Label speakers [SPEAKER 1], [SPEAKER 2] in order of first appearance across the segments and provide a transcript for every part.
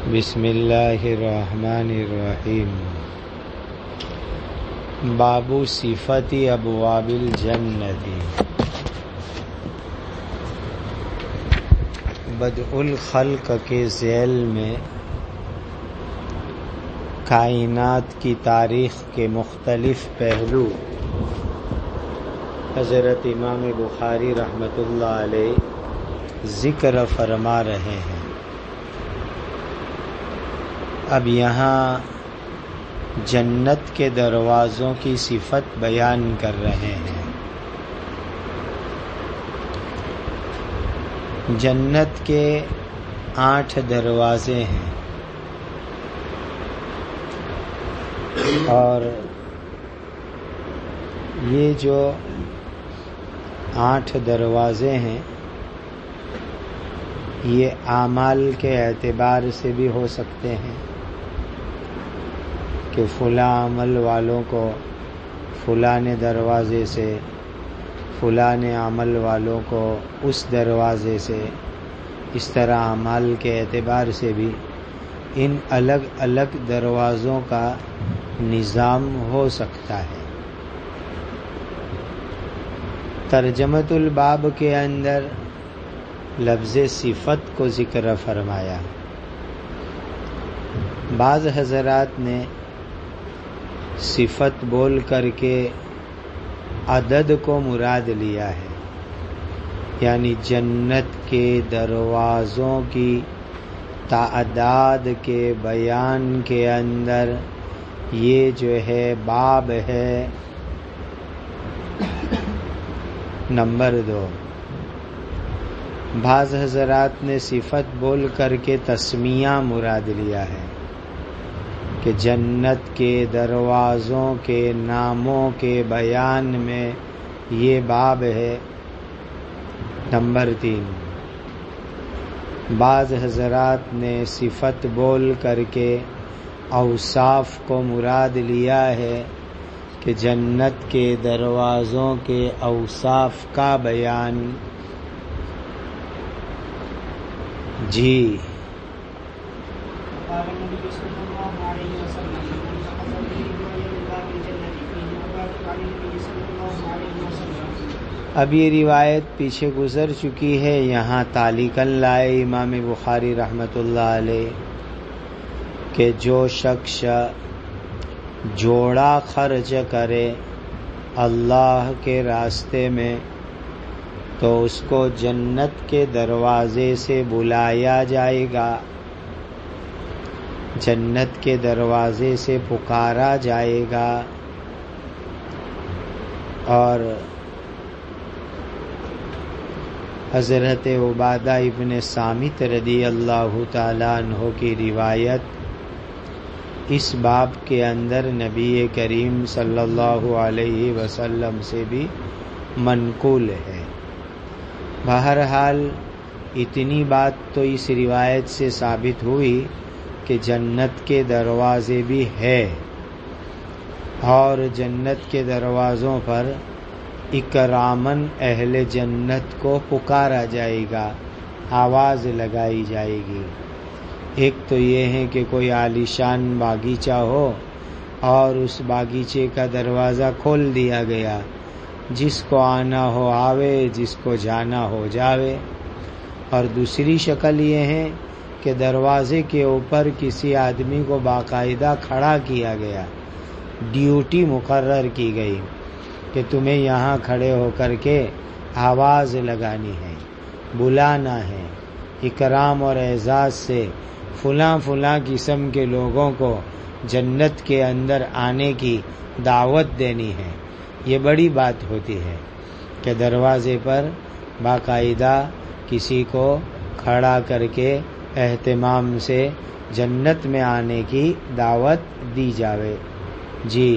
[SPEAKER 1] بسم اللہ الرحمن الرحیم۔ باب صفت ابواب الجنت۔ بدء الخلق کے ذیل میں کائنات کی تاریخ کے مختلف پہلو حضرت امام بخاری رحمۃ اللہ علیہ ذکر فرما رہے ہیں۔ اب یہاں جنت کے دروازوں کی صفت بیان کر رہے ہیں۔ جنت کے 8 دروازے ہیں اور یہ جو 8 دروازے ہیں یہ اعمال کے اعتبار سے بھی ہو سکتے ہیں کہ فلاں عمل والوں کو فلاں دروازے سے، فلاں عمل والوں کو اس دروازے سے، اس طرح اعمال کے اعتبار سے بھی ان الگ الگ دروازوں کا نظام ہو سکتا ہے۔ ترجمۃ الباب کے اندر لفظ صفت کو ذکر فرمایا۔ بعض حضرات نے صفت بول کر کے عدد کو مراد لیا ہے، یعنی جنت کے دروازوں کی تعداد کے بیان کے اندر یہ جو ہے باب ہے۔ نمبر 2، بعض حضرات نے صفت بول کر کے تسمیہ مراد لیا ہے کہ جنت کے دروازوں کے ناموں کے بیان میں یہ باب ہے۔ نمبر 3، بعض حضرات نے صفت بول کر کے اوصاف کو مراد لیا ہے کہ جنت کے دروازوں کے اوصاف کا بیان۔ جی اب یہ روایت پیچھے گزر چکی ہے، یہاں تعلیقاً لائے امام بخاری رحمۃ اللہ علیہ کہ جو شخص جوڑا خرچ کرے اللہ کے راستے میں تو اس کو جنت کے دروازے سے بلایا جائے گا، جنت کے دروازے سے پکارا جائے گا۔ اور حضرت عبادہ ابن صامت رضی اللہ تعالیٰ عنہ کی روایت اس باب کے اندر نبی کریم صلی اللہ علیہ وسلم سے بھی منقول ہے۔ بہرحال اتنی بات تو اس روایت سے ثابت ہوئی کہ جنت کے دروازے بھی ہے اور جنت کے دروازوں پر اکراماً اہل جنت کو پکارا جائے گا، آواز لگائی جائے گی۔ ایک تو یہ ہے کہ کوئی عالیشان باغیچہ ہو اور اس باغیچے کا دروازہ کھول دیا گیا، جس کو آنا ہو آوے، جس کو جانا ہو جاوے۔ اور دوسری شکل یہ ہے کہ دروازے کے اوپر کسی آدمی کو باقاعدہ کھڑا کیا گیا، ڈیوٹی مقرر کی گئی کہ تمہیں یہاں کھڑے ہو کر کے آواز لگانی ہے، بلانا ہے، اکرام اور اعزاز سے فلاں فلاں قسم کے لوگوں کو جنت کے اندر آنے کی دعوت دینی ہے۔ یہ بڑی بات ہوتی ہے کہ دروازے پر باقاعدہ کسی کو کھڑا کر کے اہتمام سے جنت میں آنے کی دعوت دی جاوے۔ جی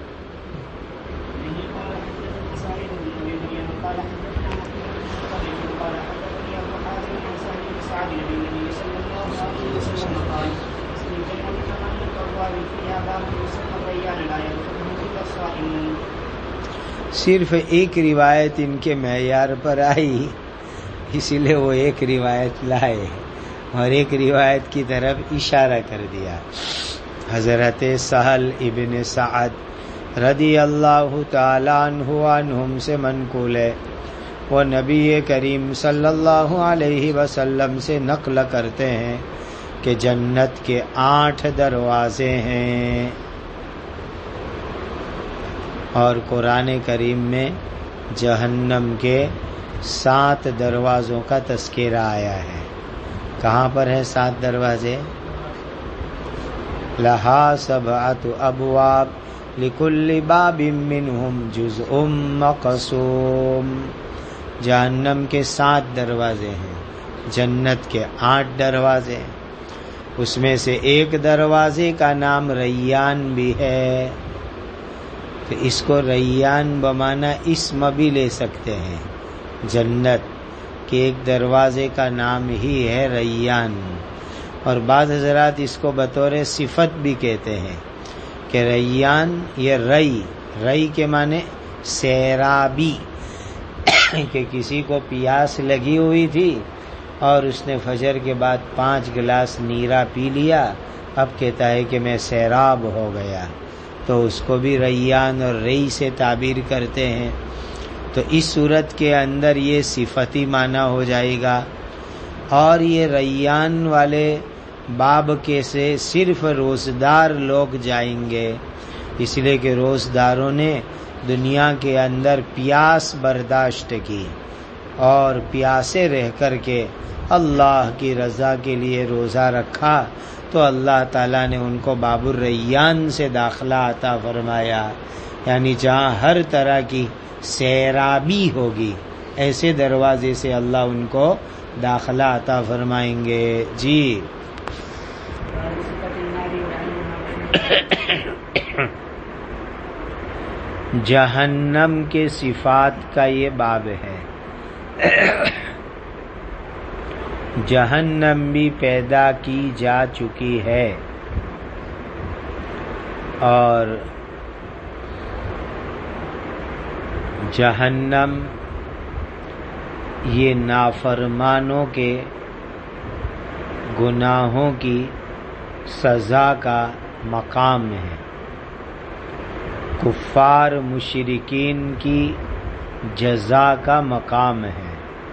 [SPEAKER 1] صرف ایک روایت ان کے معیار پر آئی، اسی لیے وہ ایک روایت لائے، اور ایک روایت کی طرف اشارہ کر دیا. حضرت سہل ابن سعد رضی اللہ تعالی عنہم سے منقول ہے، وہ نبی کریم صلی اللہ علیہ وسلم سے نقل کرتے ہیں کہ جنت کے 8 دروازے ہیں، اور قرآن کریم میں جہنم کے 7 دروازوں کا تذکرہ آیا ہے. کہاں پر ہے 7 دروازے؟ لہا 7 ابواب لکل باب منہم جزء مقسوم. جہنم کے 7 دروازے ہیں، جنت کے 8 دروازے ہیں. اس میں سے ایک دروازے کا نام ریان بھی ہے، تو اس کو ریان بمانا اسم بھی لے سکتے ہیں. جنت کے ایک دروازے کا نام ہی ہے ریان، اور بعض حضرات اس کو بطور صفت بھی کہتے ہیں کہ ریان، یہ رئی کے معنی سیرابی، کہ کسی کو پیاس لگی ہوئی تھی اور اس نے فجر کے بعد 5 گلاس نیرا پی لیا، اب کہتا ہے کہ میں سیراب ہو گیا، تو اس کو بھی ریان اور رئی سے تعبیر کرتے ہیں. تو اس صورت کے اندر یہ صفتی معنی ہو جائے گا. اور یہ ریان والے باب کے سے صرف روزدار لوگ جائیں گے، اس لیے کہ روزداروں نے دنیا کے اندر پیاس برداشت کی اور پیاسے رہ کر کے اللہ کی رضا کے لیے روزہ رکھا، تو اللہ تعالیٰ نے ان کو باب الریان سے داخلہ عطا فرمایا، یعنی جہاں ہر طرح کی سیرابی ہوگی ایسے دروازے سے اللہ ان کو داخلہ عطا فرمائیں گے. جی جہنم کے صفات کا یہ باب ہے. جہنم بھی پیدا کی جا چکی ہے، اور جہنم یہ نافرمانوں کے گناہوں کی سزا کا مقام ہے، کفار مشرکین کی جزا کا مقام ہے.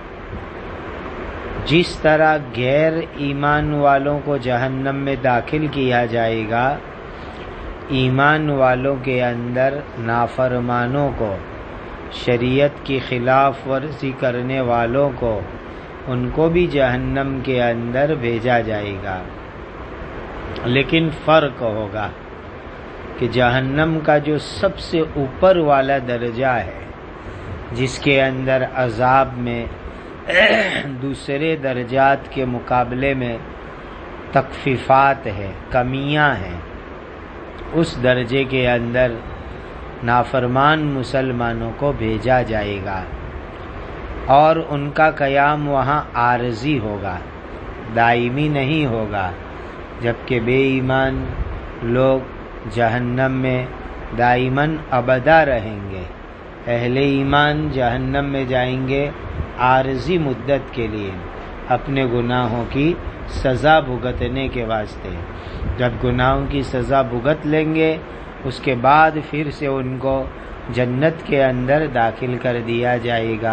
[SPEAKER 1] جس طرح غیر ایمان والوں کو جہنم میں داخل کیا جائے گا، ایمان والوں کے اندر نافرمانوں کو، شریعت کی خلاف ورزی کرنے والوں کو، ان کو بھی جہنم کے اندر بھیجا جائے گا. لیکن فرق ہوگا کہ جہنم کا جو سب سے اوپر والا درجہ ہے، جس کے اندر عذاب میں دوسرے درجات کے مقابلے میں تخفیفات ہے، کمیاں ہیں، اس درجے کے اندر نافرمان مسلمانوں کو بھیجا جائے گا، اور ان کا قیام وہاں عارضی ہوگا، دائمی نہیں ہوگا. جبکہ بے ایمان لوگ جہنم میں دائماً ابدا رہیں گے، اہل ایمان جہنم میں جائیں گے عارضی مدت کے لیے، اپنے گناہوں کی سزا بھگتنے کے واسطے. جب گناہوں کی سزا بھگت لیں گے، اس کے بعد پھر سے ان کو جنت کے اندر داخل کر دیا جائے گا.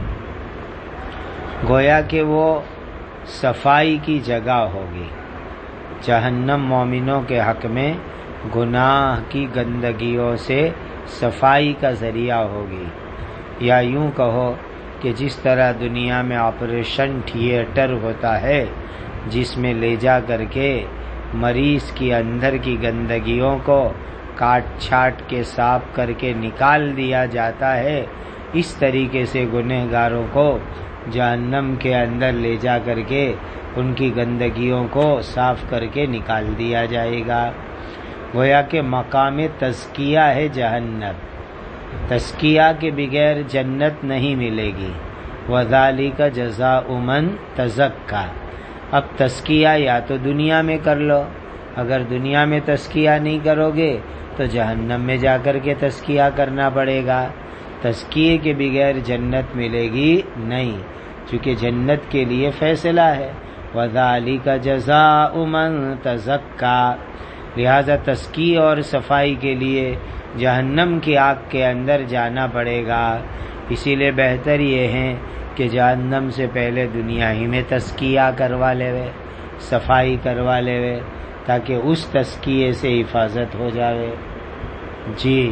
[SPEAKER 1] گویا کہ وہ صفائی کی جگہ ہوگی. جہنم مومنوں کے حق میں گناہ کی گندگیوں سے صفائی کا ذریعہ ہوگی. یا یوں کہو کہ جس طرح دنیا میں آپریشن تھیٹر ہوتا ہے، جس میں لے جا کر کے مریض کی اندر کی گندگیوں کو کاٹ چھاٹ کے صاف کر کے نکال دیا جاتا ہے، اس طریقے سے گنہگاروں کو جہنم کے اندر لے جا کر کے ان کی گندگیوں کو صاف کر کے نکال دیا جائے گا. گویا کہ مقام تزکیہ ہے جہنم. تزکیہ کے بغیر جنت نہیں ملے گی. وَذَلِكَ جَزَاءُ مَن تَزَكَّىٰ. اب تزکیہ یا تو دنیا میں کر لو، اگر دنیا میں تزکیہ نہیں کرو گے تو جہنم میں جا کر کے تزکیہ کرنا پڑے گا. تزکیے کے بغیر جنت ملے گی نہیں، چونکہ جنت کے لیے فیصلہ ہے وَذَلِكَ جَزَاءُ مَن تَزَكَّى، لہذا تزکیہ اور صفائی کے لیے جہنم کی آگ کے اندر جانا پڑے گا. اسی لیے بہتر یہ ہے کہ جہنم سے پہلے دنیا ہی میں تزکیہ کروا لے، صفائی کروا لے، تاکہ اس تزکیے سے حفاظت ہو جاوے. جی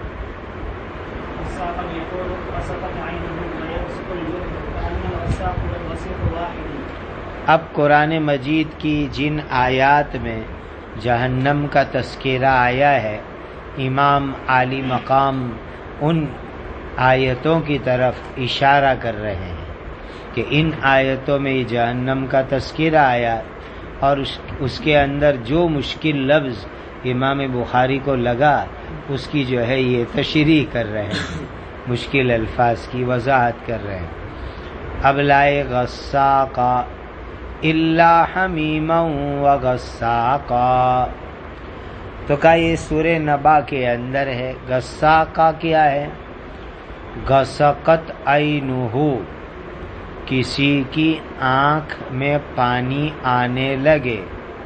[SPEAKER 1] اب قرآن مجید کی جن آیات میں جہنم کا تذکرہ آیا ہے، امام عالی مقام ان آیتوں کی طرف اشارہ کر رہے ہیں کہ ان آیتوں میں جہنم کا تذکرہ آیا، اور اس کے اندر جو مشکل لفظ امام بخاری کو لگا اس کی جو ہے یہ تشریح کر رہے ہیں، مشکل الفاظ کی وضاحت کر رہے ہیں. اب لائے غساقا الا حمیما وغساقا، تو کہا یہ سورہ نبا کے اندر ہے. غساقا کیا ہے؟ غسقت عینہ، کسی کی آنکھ میں پانی آنے لگے.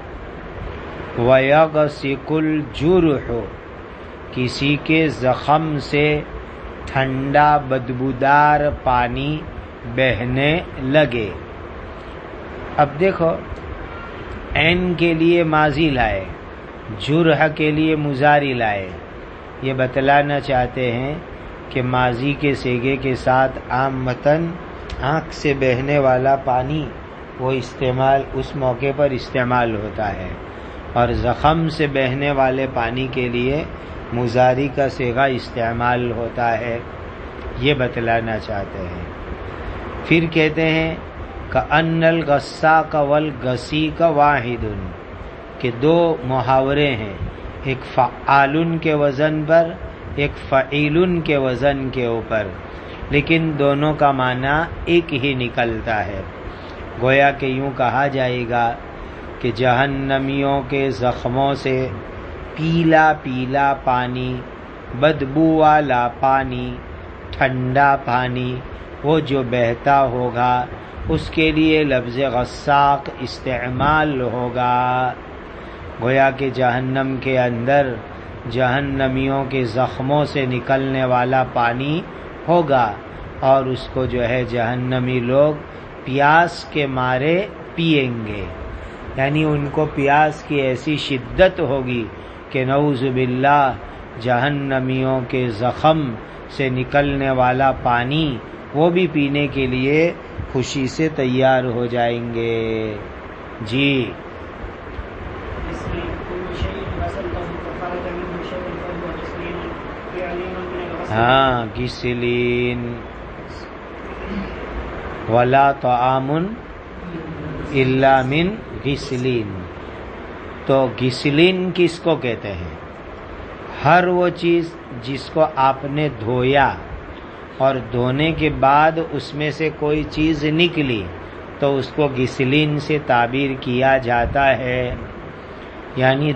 [SPEAKER 1] وَيَغْسِقُ الْجُرْحُ، کسی کے زخم سے ٹھنڈا بدبودار پانی بہنے لگے. اب دیکھو، عین کے لیے ماضی لائے، جرح کے لیے مضارع لائے. یہ بتلانا چاہتے ہیں کہ ماضی کے صیغے کے ساتھ عامتاً آنکھ سے بہنے والا پانی وہ استعمال اس موقع پر استعمال ہوتا ہے، اور زخم سے بہنے والے پانی کے لیے مضارع کا صیغہ استعمال ہوتا ہے. یہ بتلانا چاہتے ہیں. پھر کہتے ہیں کأن الغساق والغسیق واحد، کہ دو محاورے ہیں، ایک فعالن کے وزن پر، ایک فعیلن کے وزن کے اوپر، لیکن دونوں کا معنی ایک ہی نکلتا ہے. گویا کہ یوں کہا جائے گا کہ جہنمیوں کے زخموں سے پیلا پیلا پانی، بدبو والا پانی، ٹھنڈا پانی وہ جو بہتا ہوگا اس کے لیے لفظ غساق استعمال ہوگا. گویا کہ جہنم کے اندر جہنمیوں کے زخموں سے نکلنے والا پانی ہوگا، اور اس کو جو ہے جہنمی لوگ پیاس کے مارے پئیں گے. یعنی ان کو پیاس کی ایسی شدت ہوگی کہ نعوذ باللہ جہنمیوں کے زخم سے نکلنے والا پانی وہ بھی پینے کے لیے خوشی سے تیار ہو جائیں گے. جی ہاں، غسلین. ولا طعام الا من غسلین، تو غسلین کس کو کہتے ہیں؟ ہر وہ چیز جس کو آپ نے دھویا اور دھونے کے بعد اس میں سے کوئی چیز نکلی تو اس کو غسلین سے تعبیر کیا جاتا ہے. یعنی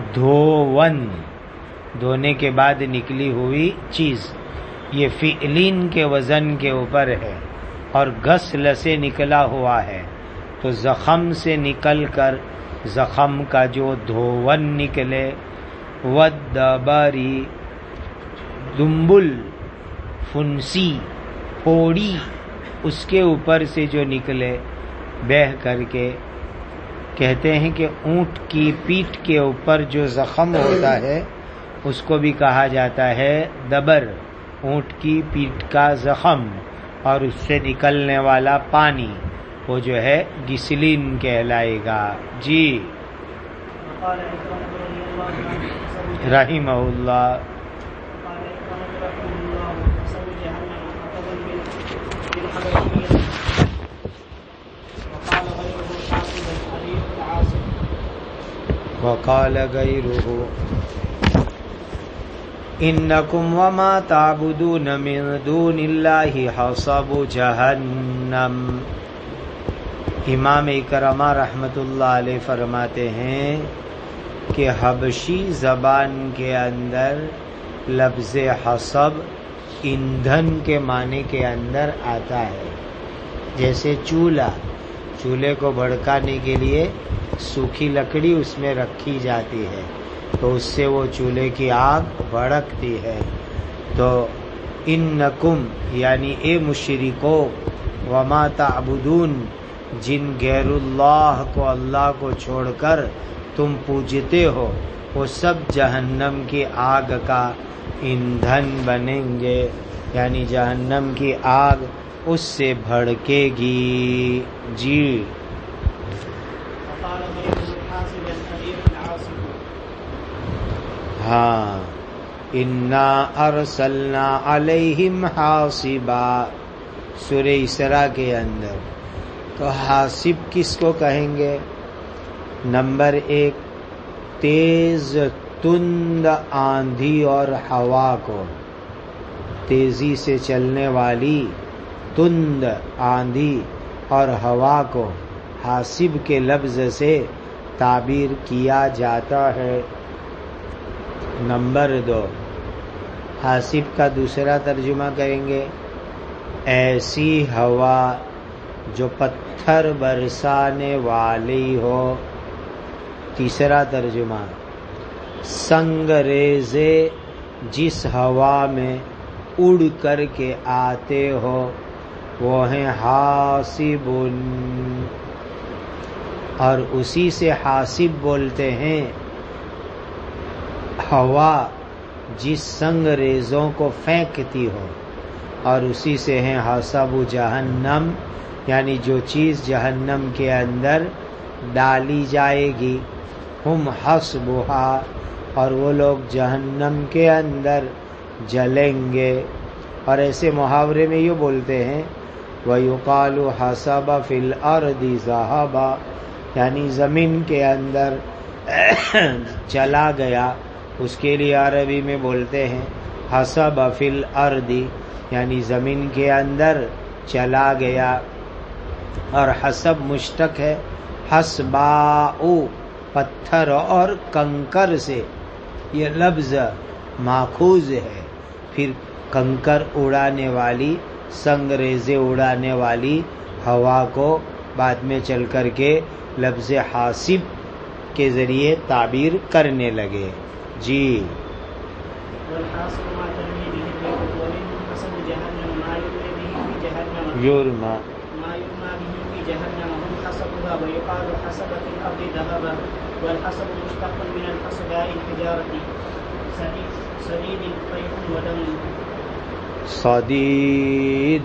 [SPEAKER 1] دھونے کے بعد نکلی ہوئی چیز، یہ فعلین کے وزن کے اوپر ہے، اور غسل سے نکلا ہوا ہے. تو زخم سے نکل کر زخم کا جو دھون نکلے، ودبری، دنبل، فنسی، پوڑی، اس کے اوپر سے جو نکلے بہہ کر کے. کہتے ہیں کہ اونٹ کی پیٹھ کے اوپر جو زخم ہوتا ہے اس کو بھی کہا جاتا ہے دبر، اونٹ کی پیٹھ کا زخم، اور اس سے نکلنے والا پانی وہ جو ہے غسلین کہلائے گا. جی رحمہ اللہ. وقال غیرہ انکم وما تعبدون من دون اللہ حصب جہنم. امام اکرمہ رحمت اللہ علیہ فرماتے ہیں کہ حبشی زبان کے اندر لفظ حصب ایندھن کے معنی کے اندر آتا ہے. جیسے چولہا چولہے کو بھڑکانے کے لیے سوکھی لکڑی اس میں رکھی جاتی ہے، تو اس سے وہ چولہے کی آگ بھڑکتی ہے۔ تو انکم یعنی اے مشرکو، وما تعبدون جن غیر اللہ کو اللہ کو چھوڑ کر تم پوجتے ہو، وہ سب جہنم کی آگ کا ایندھن بنیں گے، یعنی جہنم کی آگ اس سے بھڑکے گی۔ جی ہاں، انا ارسلنا علیہم حاصبا، سورہ اسراء کے اندر۔ تو حاصب کس کو کہیں گے؟ نمبر 1 تیز تند آندھی اور ہوا کو، تیزی سے چلنے والی تند آندھی اور ہوا کو حاصب کے لفظ سے تعبیر کیا جاتا ہے۔ نمبر 2 حاصب کا دوسرا ترجمہ کریں گے ایسی ہوا جو پتھر برسانے والی ہو۔ تیسرا ترجمہ سنگریزے جس ہوا میں اڑ کر کے آتے ہو وہ ہیں حاصب، اور اسی سے حاصب بولتے ہیں ہوا جس سنگریزوں کو پھینکتی ہو، اور اسی سے ہیں حاصب جہنم، یعنی جو چیز جہنم کے اندر ڈالی جائے گی۔ ہم حسبھا، اور وہ لوگ جہنم کے اندر جلیں گے۔ اور ایسے محاورے میں یہ بولتے ہیں وَيُقَالُ حَسَبَ فِي الْأَرْضِ ذَهَبَ، یعنی زمین کے اندر چلا گیا، اس کے لیے عربی میں بولتے ہیں حسب فی الارض، یعنی زمین کے اندر چلا گیا۔ اور حسب مشتق ہے حسباء، پتھر اور کنکر سے یہ لفظ ماخوذ ہے۔ پھر کنکر اڑانے والی، سنگریزے اڑانے والی ہوا کو بعد میں چل کر کے لفظ حاصب کے ذریعے تعبیر کرنے لگے۔ جی یورما صدید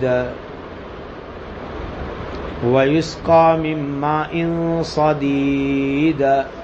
[SPEAKER 1] وَيُسْقَى مِن مَّاءٍ صَدِيدٍ،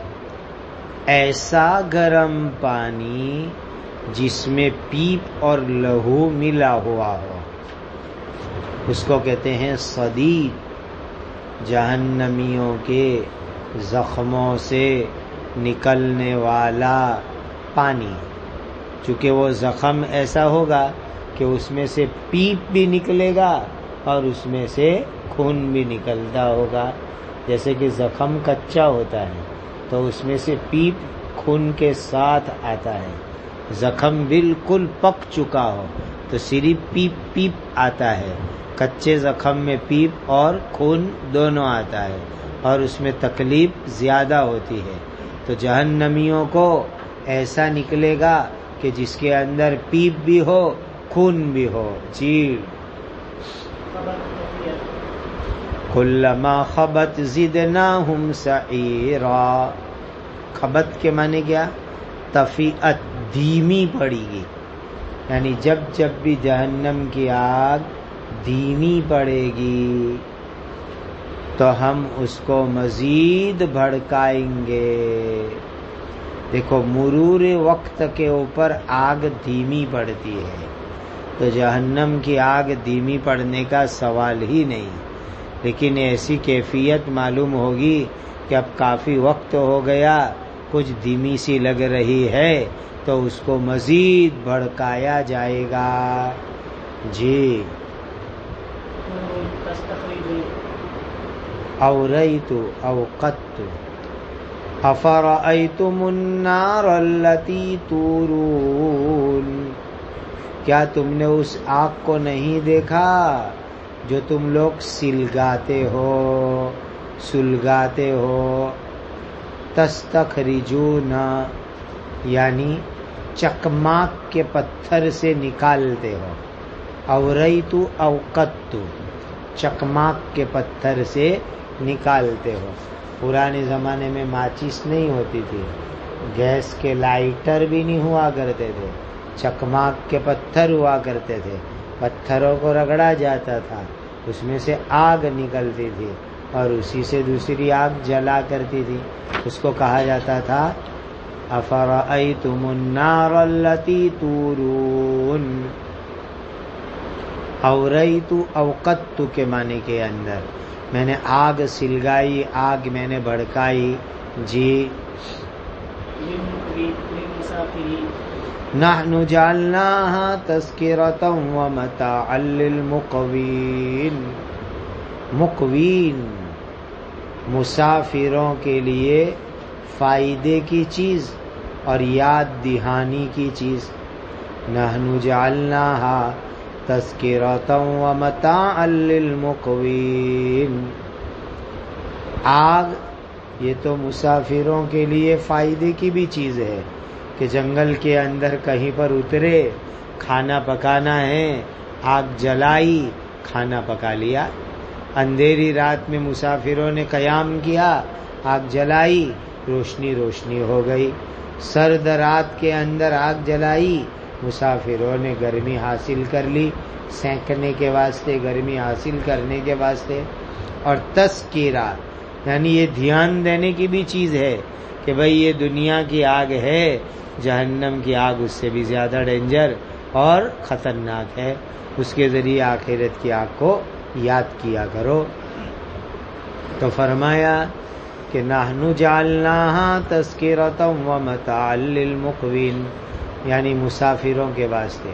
[SPEAKER 1] ایسا گرم پانی جس میں پیپ اور لہو ملا ہوا ہو، اس کو کہتے ہیں صدید۔ جہنمیوں کے زخموں سے نکلنے والا پانی، چونکہ وہ زخم ایسا ہوگا کہ اس میں سے پیپ بھی نکلے گا اور اس میں سے خون بھی نکلتا ہوگا۔ جیسے کہ زخم کچا ہوتا ہے تو اس میں سے پیپ خون کے ساتھ آتا ہے، زخم بالکل پک چکا ہو تو صرف پیپ پیپ آتا ہے، کچے زخم میں پیپ اور خون دونوں آتا ہے، اور اس میں تکلیف زیادہ ہوتی ہے۔ تو جہنمیوں کو ایسا نکلے گا کہ جس کے اندر پیپ بھی ہو خون بھی ہو۔ جی کلما خبت زدناہم سعیرا، خبت کے معنی کیا؟ تفیعت، دھیمی پڑے گی، یعنی جب جب بھی جہنم کی آگ دھیمی پڑے گی تو ہم اس کو مزید بھڑکائیں گے۔ دیکھو مرور وقت کے اوپر آگ دھیمی پڑتی ہے، تو جہنم کی آگ دھیمی پڑنے کا سوال ہی نہیں، لیکن ایسی کیفیت معلوم ہوگی کہ اب کافی وقت ہو گیا، کچھ دھیمی سی لگ رہی ہے، تو اس کو مزید بھڑکایا جائے گا۔ جی اوریت اوقدت افرأیتم النار التی تورون، کیا تم نے اس آگ کو نہیں دیکھا جو تم لوگ سلگاتے ہو؟ سلگاتے ہو. تستخرجون یعنی چکماک کے پتھر سے نکالتے ہو. اوریت اوقت چکماک کے پتھر سے نکالتے ہو. پرانے زمانے میں ماچس نہیں ہوتی تھی، گیس کے لائٹر بھی نہیں ہوا کرتے تھے، چکماک کے پتھر ہوا کرتے تھے. پتھروں کو رگڑا جاتا تھا، اس میں سے آگ نکلتی تھی اور اسی سے دوسری آگ جلا کرتی تھی. اس کو کہا جاتا تھا افرأیتم النار التی تورون. اوریت اوقت کے معنی کے اندر میں نے آگ سلگائی، آگ میں نے بھڑکائی. جی نحن جعلناها تذکرۃ ومتاعا للمقوین. مقوین مسافروں کے لیے فائدے کی چیز اور یاد دہانی کی چیز. نحن جعلناها تذکرۃ ومتاعا للمقوین. آگ یہ تو مسافروں کے لیے فائدے کی بھی چیز ہے کہ جنگل کے اندر کہیں پر اترے، کھانا پکانا ہے، آگ جلائی، کھانا پکا لیا. اندھیری رات میں مسافروں نے قیام کیا، آگ جلائی، روشنی روشنی ہو گئی. سرد رات کے اندر آگ جلائی، مسافروں نے گرمی حاصل کر لی، سینکنے کے واسطے، گرمی حاصل کرنے کے واسطے. اور تذکرہ یعنی یہ دھیان دینے کی بھی چیز ہے کہ بھئی یہ دنیا کی آگ ہے، جہنم کی آگ اس سے بھی زیادہ ڈینجر اور خطرناک ہے. اس کے ذریعے آخرت کی آگ کو یاد کیا کرو. تو فرمایا کہ نحن جعلناها تذکرۃ ومتاعا للمقوین یعنی مسافروں کے واسطے.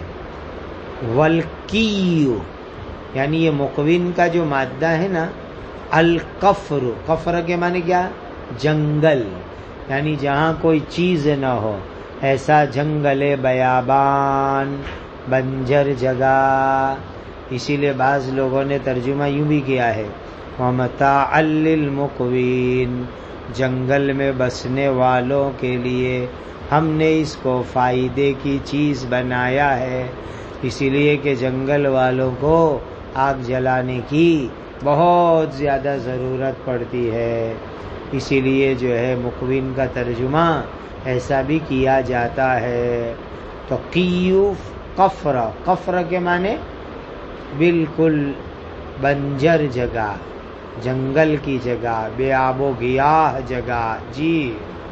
[SPEAKER 1] والکیو یعنی یہ مقوین کا جو مادہ ہے نا، القفر، قفر کے معنی کیا؟ جنگل، یعنی جہاں کوئی چیز نہ ہو، ایسا جنگل بیابان، بنجر جگہ. اسی لیے بعض لوگوں نے ترجمہ یوں بھی کیا ہے وَمَتَاعًا لِّلْمُقْوِينَ، جنگل میں بسنے والوں کے لیے ہم نے اس کو فائدے کی چیز بنایا ہے. اسی لیے کہ جنگل والوں کو آگ جلانے کی بہت زیادہ ضرورت پڑتی ہے. اسی لیے جو ہے مقوین کا ترجمہ ایسا بھی کیا جاتا ہے. تو قیو قفر، قفر کے معنی بالکل بنجر جگہ، جنگل کی جگہ، بے آب و گیاہ جگہ. جی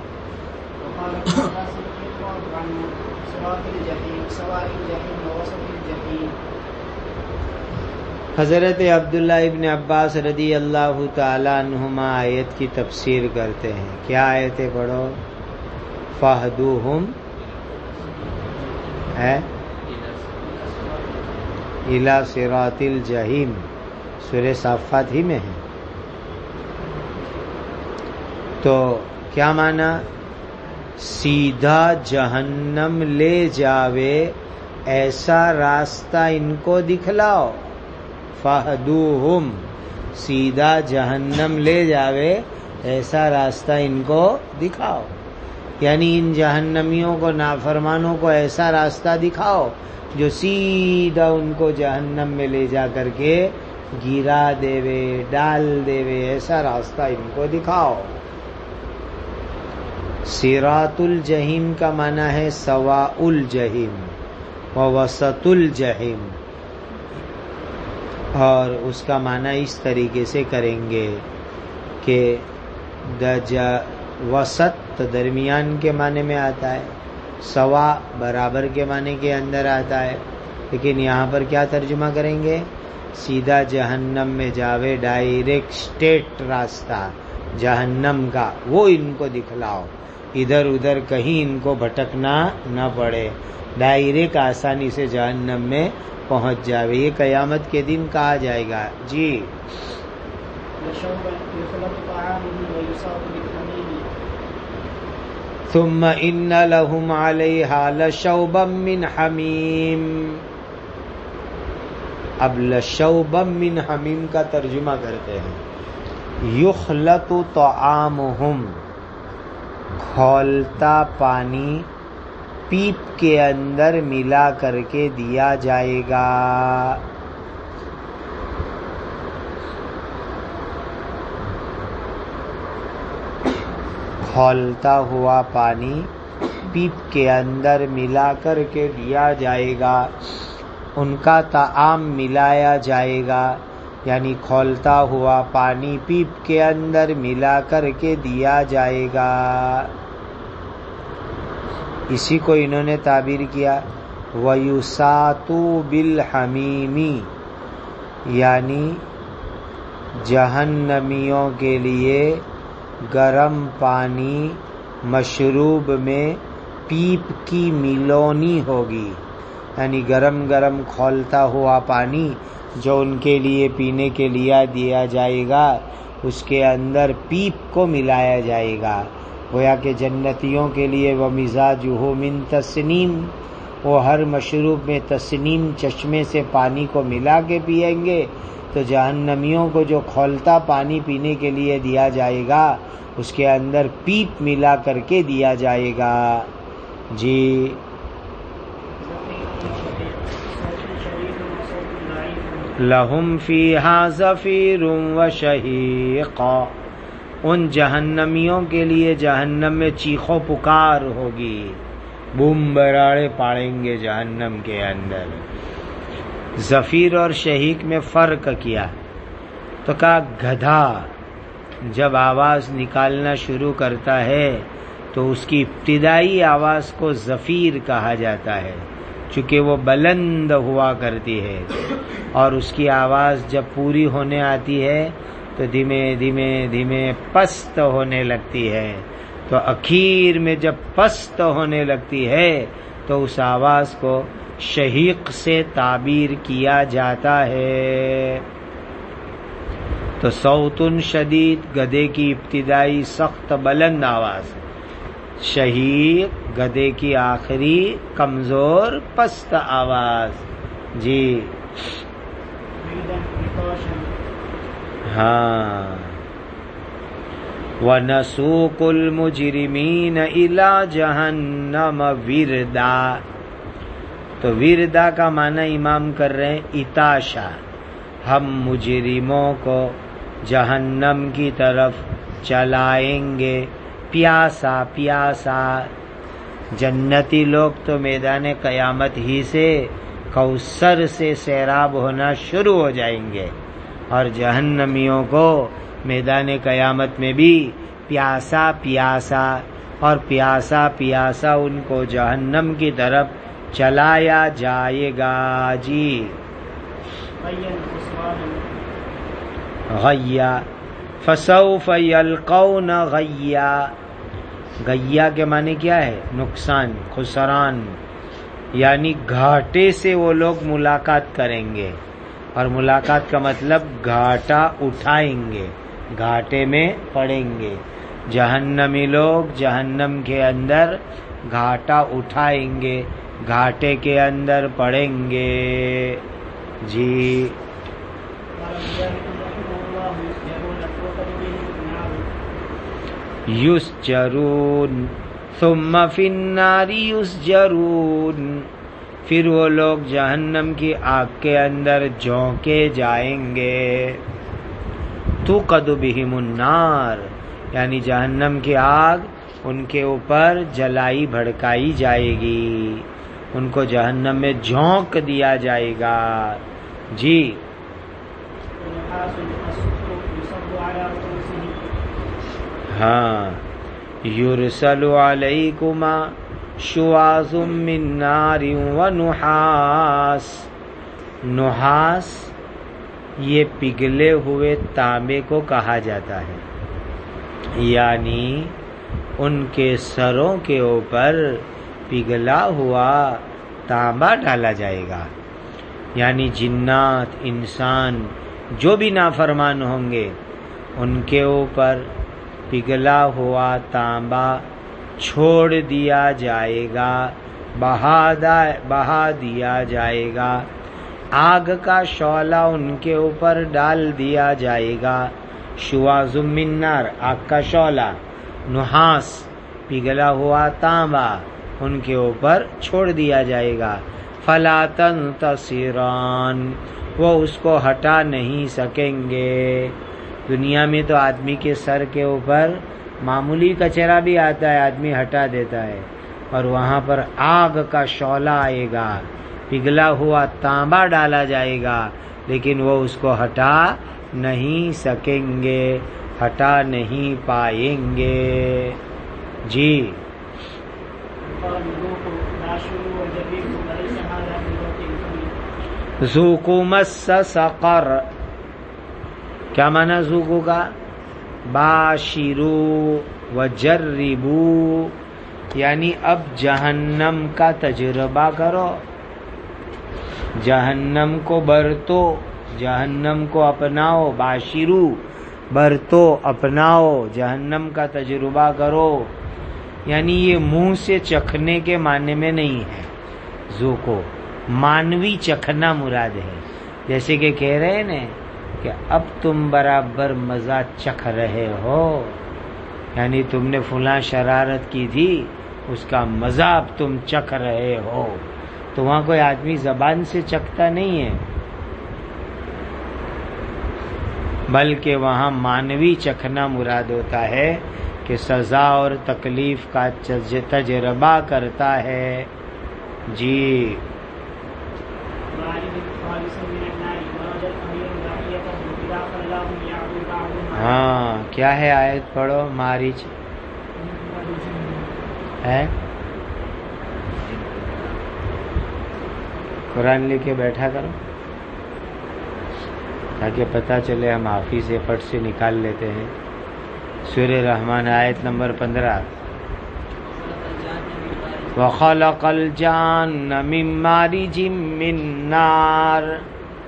[SPEAKER 1] حضرت عبداللہ ابن عباس رضی اللہ تعالیٰ عنہما آیت کی تفسیر کرتے ہیں. کیا آیتیں پڑھو؟ فَاهْدُوهُمْ ہے اِلَى صِرَاطِ الْجَحِيمِ، سورہ صافات ہی میں ہے. تو کیا معنی؟ سیدھا جہنم لے جاوے ایسا راستہ ان کو دکھلاؤ. فَاهْدُوهُمْ سیدھا جہنم لے جاوے ایسا راستہ ان کو دکھاؤ، یعنی ان جہنمیوں کو، نافرمانوں کو ایسا راستہ دکھاؤ جو سیدھا ان کو جہنم میں لے جا کر کے گرا دیوے، ڈال دیوے. ایسا راستہ ان کو دکھاؤ. صراط الجحیم کا معنی ہے سواء الجحیم و وسط الجحیم، اور اس کا معنی اس طریقے سے کریں گے کہ وسط درمیان کے معنی میں آتا ہے، سوا برابر کے معنی کے اندر آتا ہے. لیکن یہاں پر کیا ترجمہ کریں گے؟ سیدھا جہنم میں جاوے، ڈائریکٹ اسٹیٹ راستہ جہنم کا، وہ ان کو دکھلاؤ. ادھر ادھر کہیں ان کو بھٹکنا نہ پڑے، ڈائریکٹ آسانی سے جہنم میں پہنچ جاوے. یہ قیامت کے دن کہا جائے گا. جی ثم ان لهم علیہا لشوبا من حمیم. اب لشوبا من حمیم کا ترجمہ کرتے ہیں. یخلط طعامہم، کھولتا پانی پیپ کے اندر ملا کر کے دیا جائے گا. کھولتا ہوا پانی پیپ کے اندر ملا کر کے دیا جائے گا. ان کا طعام ملایا جائے گا، یعنی کھولتا ہوا پانی پیپ کے اندر ملا کر کے دیا جائے گا. اسی کو انہوں نے تعبیر کیا وَيُسَاطُ بِالْحَمِيمِ، یعنی جہنمیوں کے لیے گرم پانی مشروب میں پیپ کی ملونی ہوگی، یعنی گرم گرم کھولتا ہوا پانی جو ان کے لیے پینے کے لیے دیا جائے گا اس کے اندر پیپ کو ملایا جائے گا. گویا کہ جنتیوں کے لیے وہ مزاجہ من تسنیم، وہ ہر مشروب میں تسنیم چشمے سے پانی کو ملا کے پئیں گے، تو جہنمیوں کو جو کھولتا پانی پینے کے لیے دیا جائے گا اس کے اندر پیپ ملا کر کے دیا جائے گا. جی لہم فیہا زفیر وشہیق، ان جہنمیوں کے لیے جہنم میں چیخ و پکار ہوگی، بوم براڑے پاڑیں گے جہنم کے اندر. زفیر اور شہیق میں فرق کیا تو کہا گدھا جب آواز نکالنا شروع کرتا ہے تو اس کی ابتدائی آواز کو زفیر کہا جاتا ہے، چونکہ وہ بلند ہوا کرتی ہے، اور اس کی آواز جب پوری ہونے آتی ہے تو دھیمے دھیمے دھیمے پست ہونے لگتی ہے. تو اخیر میں جب پست ہونے لگتی ہے تو اس آواز کو شہیق سے تعبیر کیا جاتا ہے. تو صوت شدید گدھے کی ابتدائی سخت بلند آواز، شہیق گدھے کی آخری کمزور پست آواز. جی ہاں وَنَسُوقُ الْمُجْرِمِينَ إِلَى جَهَنَّمَ وِرْدًا، تو وردا کا معنی امام کر رہے ہیں اتاشا، ہم مجرموں کو جہنم کی طرف چلائیں گے پیاسا پیاسا. جنتی لوگ تو میدان قیامت ہی سے کوثر سے سیراب ہونا شروع ہو جائیں گے، اور جہنمیوں کو میدان قیامت میں بھی پیاسا پیاسا اور پیاسا پیاسا ان کو جہنم کی طرف چلایا جائے گا. جی غیا فسوف یلقون غیا، غیا کے معنی کیا ہے؟ نقصان، خسران، یعنی گھاٹے سے وہ لوگ ملاقات کریں گے، اور ملاقات کا مطلب گھاٹا اٹھائیں گے، گھاٹے میں پڑیں گے. جہنمی لوگ جہنم کے اندر گھاٹا اٹھائیں گے، گھاٹے کے اندر پڑیں گے. جی یسجرون ثم فی النار یسجرون، پھر وہ لوگ جہنم کی آگ کے اندر جھونکے جائیں گے. توقد بہم النار، یعنی جہنم کی آگ ان کے اوپر جلائی بھڑکائی جائے گی، ان کو جہنم میں جھونک دیا جائے گا. جی ہاں یرسل علیکما شواظ من نار ونحاس، نحاس یہ پگھلے ہوئے تانبے کو کہا جاتا ہے، یعنی ان کے سروں کے اوپر پگھلا ہوا تانبا ڈالا جائے گا. یعنی جنات انسان جو بھی نافرمان ہوں گے ان کے اوپر پگھلا ہوا تانبا چھوڑ دیا جائے گا، بہا دیا جائے گا، آگ کا شعلہ ان کے اوپر ڈال دیا جائے گا، شواظ من نار آگ کا شعلہ، نحاس پگھلا ہوا تانبا ان کے اوپر چھوڑ دیا جائے گا. فلا تنتصران، وہ اس کو ہٹا نہیں سکیں گے. دنیا میں تو آدمی کے سر کے اوپر معمولی کچرا بھی آتا ہے، آدمی ہٹا دیتا ہے، اور وہاں پر آگ کا شعلہ آئے گا، پگھلا ہوا تانبا ڈالا جائے گا، لیکن وہ اس کو ہٹا نہیں سکیں گے، ہٹا نہیں پائیں گے. جی ذوقوا مس سقر، کیا معنی ذوقوا کا؟ باشروا وجربوا، یعنی اب جہنم کا تجربہ کرو، جہنم کو برتو، جہنم کو اپناؤ. باشروا، برتو، اپناؤ، جہنم کا تجربہ کرو. یعنی یہ منہ سے چکھنے کے معنی میں نہیں ہے. ذوقو مانوی چکھنا مراد ہے. جیسے کہ کہہ رہے ہیں نا کہ اب تم برابر مزہ چکھ رہے ہو، یعنی تم نے فلاں شرارت کی تھی، اس کا مزہ اب تم چکھ رہے ہو. تو وہاں کوئی آدمی زبان سے چکھتا نہیں ہے، بلکہ وہاں مانوی چکھنا مراد ہوتا ہے کہ سزا اور تکلیف کا تجربہ کرتا ہے. جی ہاں، کیا ہے آیت پڑھو. مارج ہے، قرآن لے کے بیٹھا کرو تاکہ پتہ چلے ہم حافظ سے پٹ سے نکال لیتے ہیں. سورہ رحمان آیت نمبر 15. وَخَلَقَ الْجَانَّ مِن مَّارِجٍ مِّن نَّارٍ،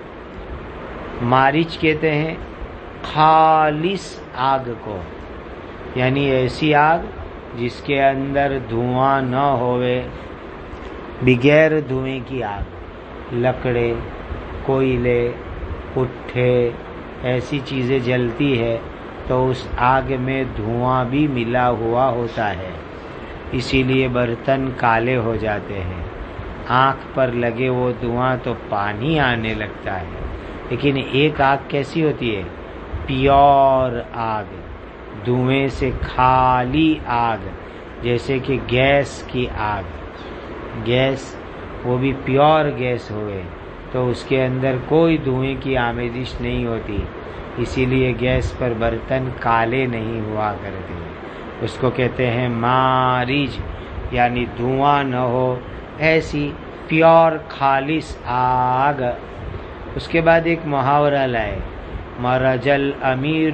[SPEAKER 1] مارج کہتے ہیں خالص آگ کو، یعنی ایسی آگ جس کے اندر دھواں نہ ہوئے، بغیر دھوئیں کی آگ. لکڑے، کوئلے، پٹھے، ایسی چیزیں جلتی ہے تو اس آگ میں دھواں بھی ملا ہوا ہوتا ہے، اسی لیے برتن کالے ہو جاتے ہیں. آنکھ پر لگے وہ دھواں تو پانی آنے لگتا ہے. لیکن ایک آگ کیسی ہوتی ہے؟ پیور آگ، دھوئیں سے خالی آگ. جیسے کہ گیس کی آگ، گیس وہ بھی پیور گیس ہوئے تو اس کے اندر کوئی دھوئیں کی آمیزش نہیں ہوتی، اسی لیے گیس پر برتن کالے نہیں ہوا کرتے. اس کو کہتے ہیں مارج، یعنی دھواں نہ ہو، ایسی پیور خالص آگ. اس کے بعد ایک محاورہ لائے، مرج الامیر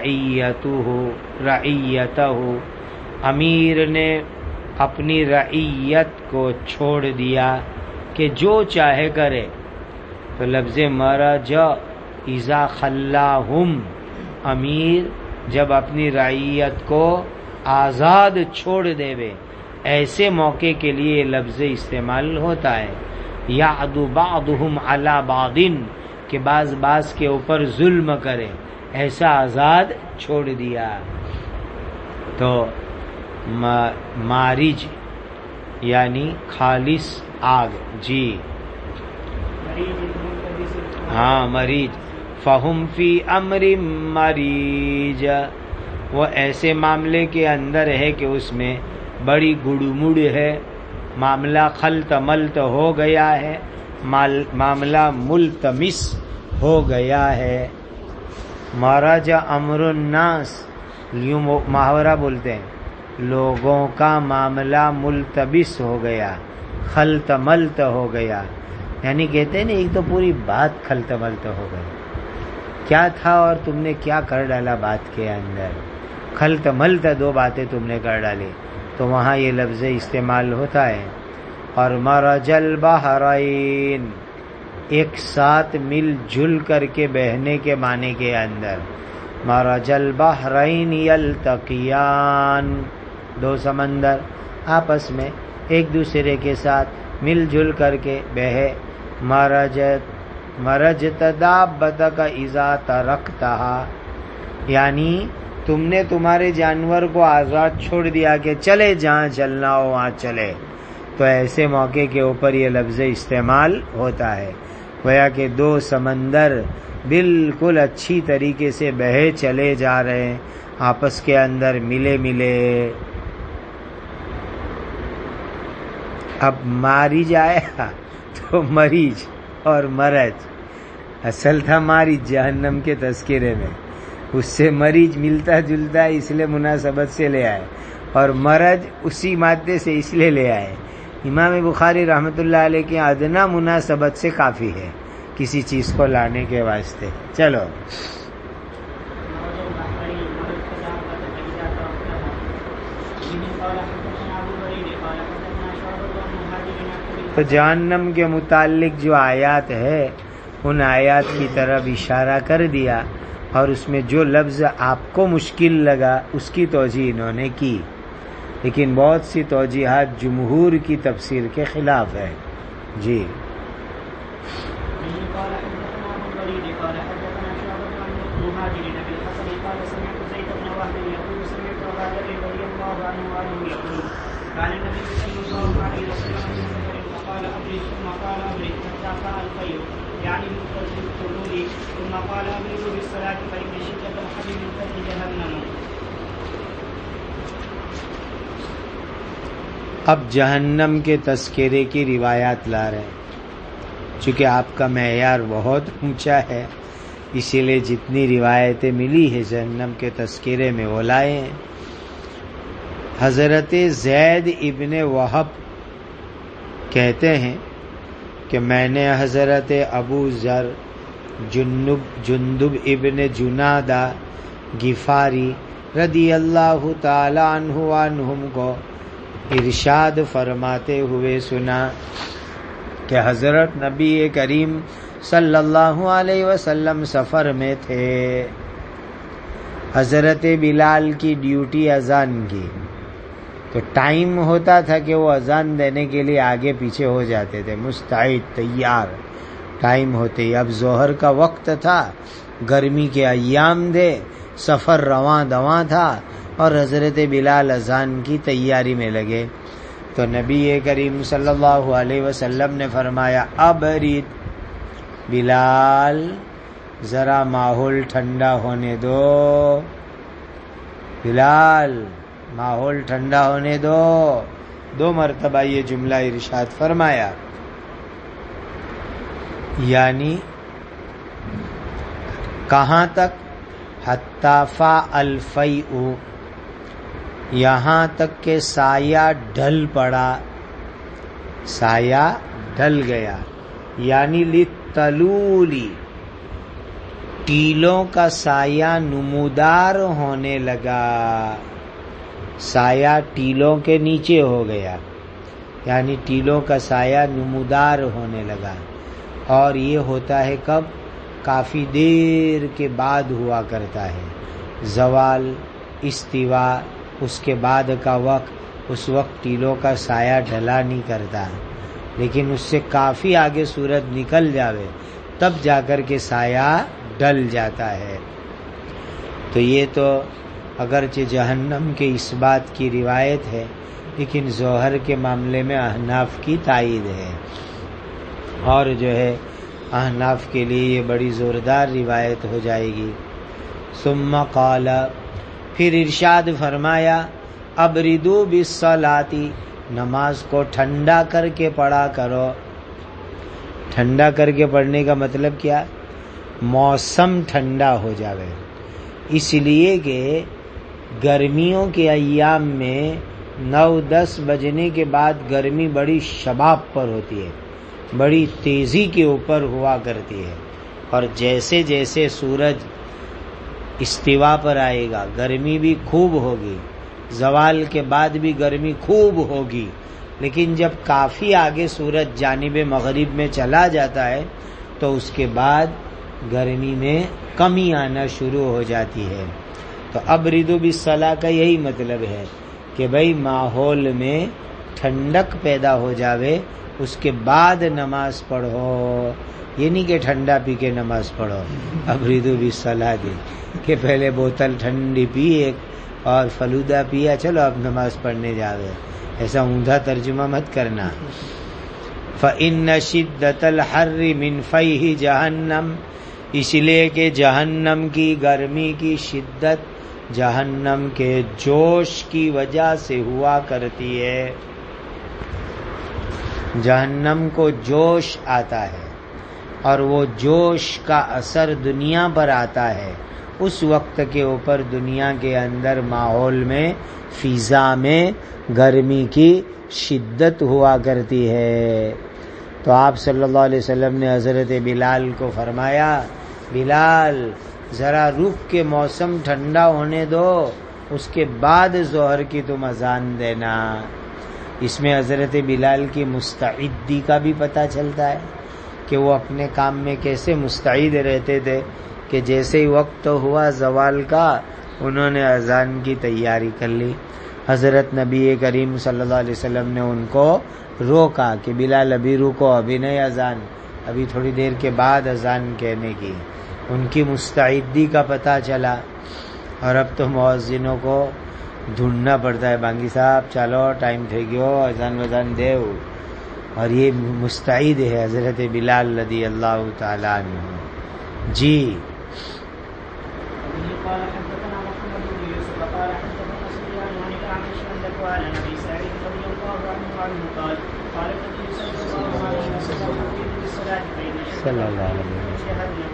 [SPEAKER 1] رعیتہ، امیر نے اپنی رعیت کو چھوڑ دیا کہ جو چاہے کرے. تو لفظ مرج اذا خلاہم، امیر جب اپنی رعیت کو آزاد چھوڑ دے وے، ایسے موقع کے لیے لفظ استعمال ہوتا ہے. یعدو بعضهم علی بعض، کہ بعض کے اوپر ظلم کرے، ایسا آزاد چھوڑ دیا. تو مارج یعنی خالص آگ. جی ہاں، مریج. فہم فی امر مریج، وہ ایسے معاملے کے اندر ہے کہ اس میں بڑی گڑمڑ ہے، معاملہ خلط ملت ہو گیا ہے، معاملہ ملتمس ہو گیا ہے. مرج امر الناس، یوں محاورہ بولتے ہیں، لوگوں کا معاملہ ملتبس ہو گیا، خلط ملت ہو گیا. یعنی کہتے ہیں نا ایک تو پوری بات خلط ملت ہو گئی، کیا تھا اور تم نے کیا کر ڈالا بات کے اندر، خلط ملت دو باتیں تم نے کر ڈالی، تو وہاں یہ لفظ استعمال ہوتا ہے. اور مرج البحرین، ایک ساتھ مل جل کر کے بہنے کے معنی کے اندر. مرج البحرین یلتقیان، دو سمندر آپس میں ایک دوسرے کے ساتھ مل جل کر کے بہے. مرجت دابتک اذا ترکتہا، یعنی تم نے تمہارے جانور کو آزاد چھوڑ دیا کہ چلے جہاں چلنا ہو وہاں چلے، تو ایسے موقع کے اوپر یہ لفظ استعمال ہوتا ہے، گویا کہ دو سمندر بالکل اچھی طریقے سے بہے چلے جا رہے ہیں، آپس کے اندر ملے ملے۔ اب ماریج آیا تو مریج اور مرج، اصل تھا ماریج جہنم کے تذکرے میں، اس سے مریج ملتا جلتا ہے اس لیے مناسبت سے لے آئے، اور مرج اسی مادے سے اس لیے لے آئے۔ امام بخاری رحمۃ اللہ علیہ کی ادنا مناسبت سے کافی ہے کسی چیز کو لانے کے واسطے۔ چلو تو جہنم کے متعلق جو آیات ہے ان آیات کی طرف اشارہ کر دیا، اور اس میں جو لفظ آپ کو مشکل لگا اس کی توجیہ انہوں نے کی، لیکن بہت سی توجیحات جمہور کی تفسیر کے خلاف ہے۔ جی اب جہنم کے تذکرے کی روایات لا رہے ہیں، چونکہ آپ کا معیار بہت اونچا ہے اسی لیے جتنی روایتیں ملی ہے جہنم کے تذکرے میں وہ لائے ہیں۔ حضرت زید ابن وہب کہتے ہیں کہ میں نے حضرت ابو ذر جندب ابن جنادہ غفاری رضی اللہ تعالی عنہ عنہم کو ارشاد فرماتے ہوئے سنا کہ حضرت نبی کریم صلی اللہ علیہ وسلم سفر میں تھے، حضرت بلال کی ڈیوٹی اذان کی، تو ٹائم ہوتا تھا کہ وہ اذان دینے کے لیے آگے پیچھے ہو جاتے تھے، مستعد تیار ٹائم ہوتے ہی۔ اب ظہر کا وقت تھا، گرمی کے ایام تھے، سفر رواں دواں تھا، اور حضرت بلال اذان کی تیاری میں لگے، تو نبی کریم صلی اللہ علیہ وسلم نے فرمایا ابرد بلال ذرا ماحول ٹھنڈا ہونے دو، بلال ماحول ٹھنڈا ہونے دو۔ دو مرتبہ یہ جملہ ارشاد فرمایا، یعنی کہاں تک؟ حتی فالفیء، یہاں تک کہ سایہ ڈھل پڑا، سایہ ڈھل گیا، یعنی للطلولی، ٹیلوں کا سایہ نمودار ہونے لگا، سایہ ٹیلوں کے نیچے ہو گیا، یعنی ٹیلوں کا سایہ نمودار ہونے لگا۔ اور یہ ہوتا ہے کب؟ کافی دیر کے بعد ہوا کرتا ہے، زوال، استوا، اس کے بعد کا وقت، اس وقت ٹیلوں کا سایہ ڈھلا نہیں کرتا، لیکن اس سے کافی آگے سورج نکل جاوے تب جا کر کے سایہ ڈل جاتا ہے۔ تو یہ تو اگرچہ جہنم کے اس بات کی روایت ہے، لیکن ظہر کے معاملے میں احناف کی تائید ہے، اور جو ہے احناف کے لیے یہ بڑی زوردار روایت ہو جائے گی۔ ثم قال، پھر ارشاد فرمایا ابردو بالصلاۃ، نماز کو ٹھنڈا کر کے پڑھا کرو۔ ٹھنڈا کر کے پڑھنے کا مطلب کیا؟ موسم ٹھنڈا ہو جاوے، اس لیے کہ گرمیوں کے ایام میں 9-10 بجنے کے بعد گرمی بڑی شباب پر ہوتی ہے، بڑی تیزی کے اوپر ہوا کرتی ہے، اور جیسے جیسے سورج استوا پر آئے گا گرمی بھی خوب ہوگی، زوال کے بعد بھی گرمی خوب ہوگی، لیکن جب کافی آگے سورج جانب مغرب میں چلا جاتا ہے تو اس کے بعد گرمی میں کمی آنا شروع ہو جاتی ہے۔ تو ابردو بالصلاۃ کا یہی مطلب ہے کہ بھئی ماحول میں ٹھنڈک پیدا ہو جاوے اس کے بعد نماز پڑھو. یہ نہیں کہ ٹھنڈا پی کے نماز پڑھو. ابریدو بھی صلاح دی کہ پہلے بوتل ٹھنڈی پی ایک اور فلودہ پیا, چلو اب نماز پڑھنے جاؤ. ایسا اوندا ترجمہ مت کرنا. فَإِنَّ شِدَّةَ الْحَرِّ مِنْ فَيْحِ جَهَنَّمَ, اس لیے کہ جہنم کی گرمی کی شدت جہنم کے جوش کی وجہ سے ہوا کرتی ہے. جہنم کو جوش آتا ہے اور وہ جوش کا اثر دنیا پر آتا ہے. اس وقت کے اوپر دنیا کے اندر ماحول میں فضا میں گرمی کی شدت ہوا کرتی ہے. تو آپ صلی اللہ علیہ وسلم نے حضرت بلال کو فرمایا, بلال ذرا رک کے موسم ٹھنڈا ہونے دو, اس کے بعد ظہر کی تم اذان دینا. اس میں حضرت بلال کی مستعدی کا بھی پتہ چلتا ہے کہ وہ اپنے کام میں کیسے مستعد رہتے تھے کہ جیسے ہی وقت ہوا زوال کا انہوں نے اذان کی تیاری کر لی. حضرت نبی کریم صلی اللہ علیہ وسلم نے ان کو روکا کہ بلال ابھی رکو, ابھی نہیں اذان, ابھی تھوڑی دیر کے بعد اذان کہنے کی. ان کی مستعدی کا پتہ چلا. اور اب تو مؤذنوں کو ڈھونڈنا پڑتا ہے, بانگی صاحب چلو ٹائم تھے گیو, اذان وزان دیو. اور یہ مستعد ہے حضرت بلال رضی اللہ تعالی عنہ. جی صلی اللہ علیہ وسلم.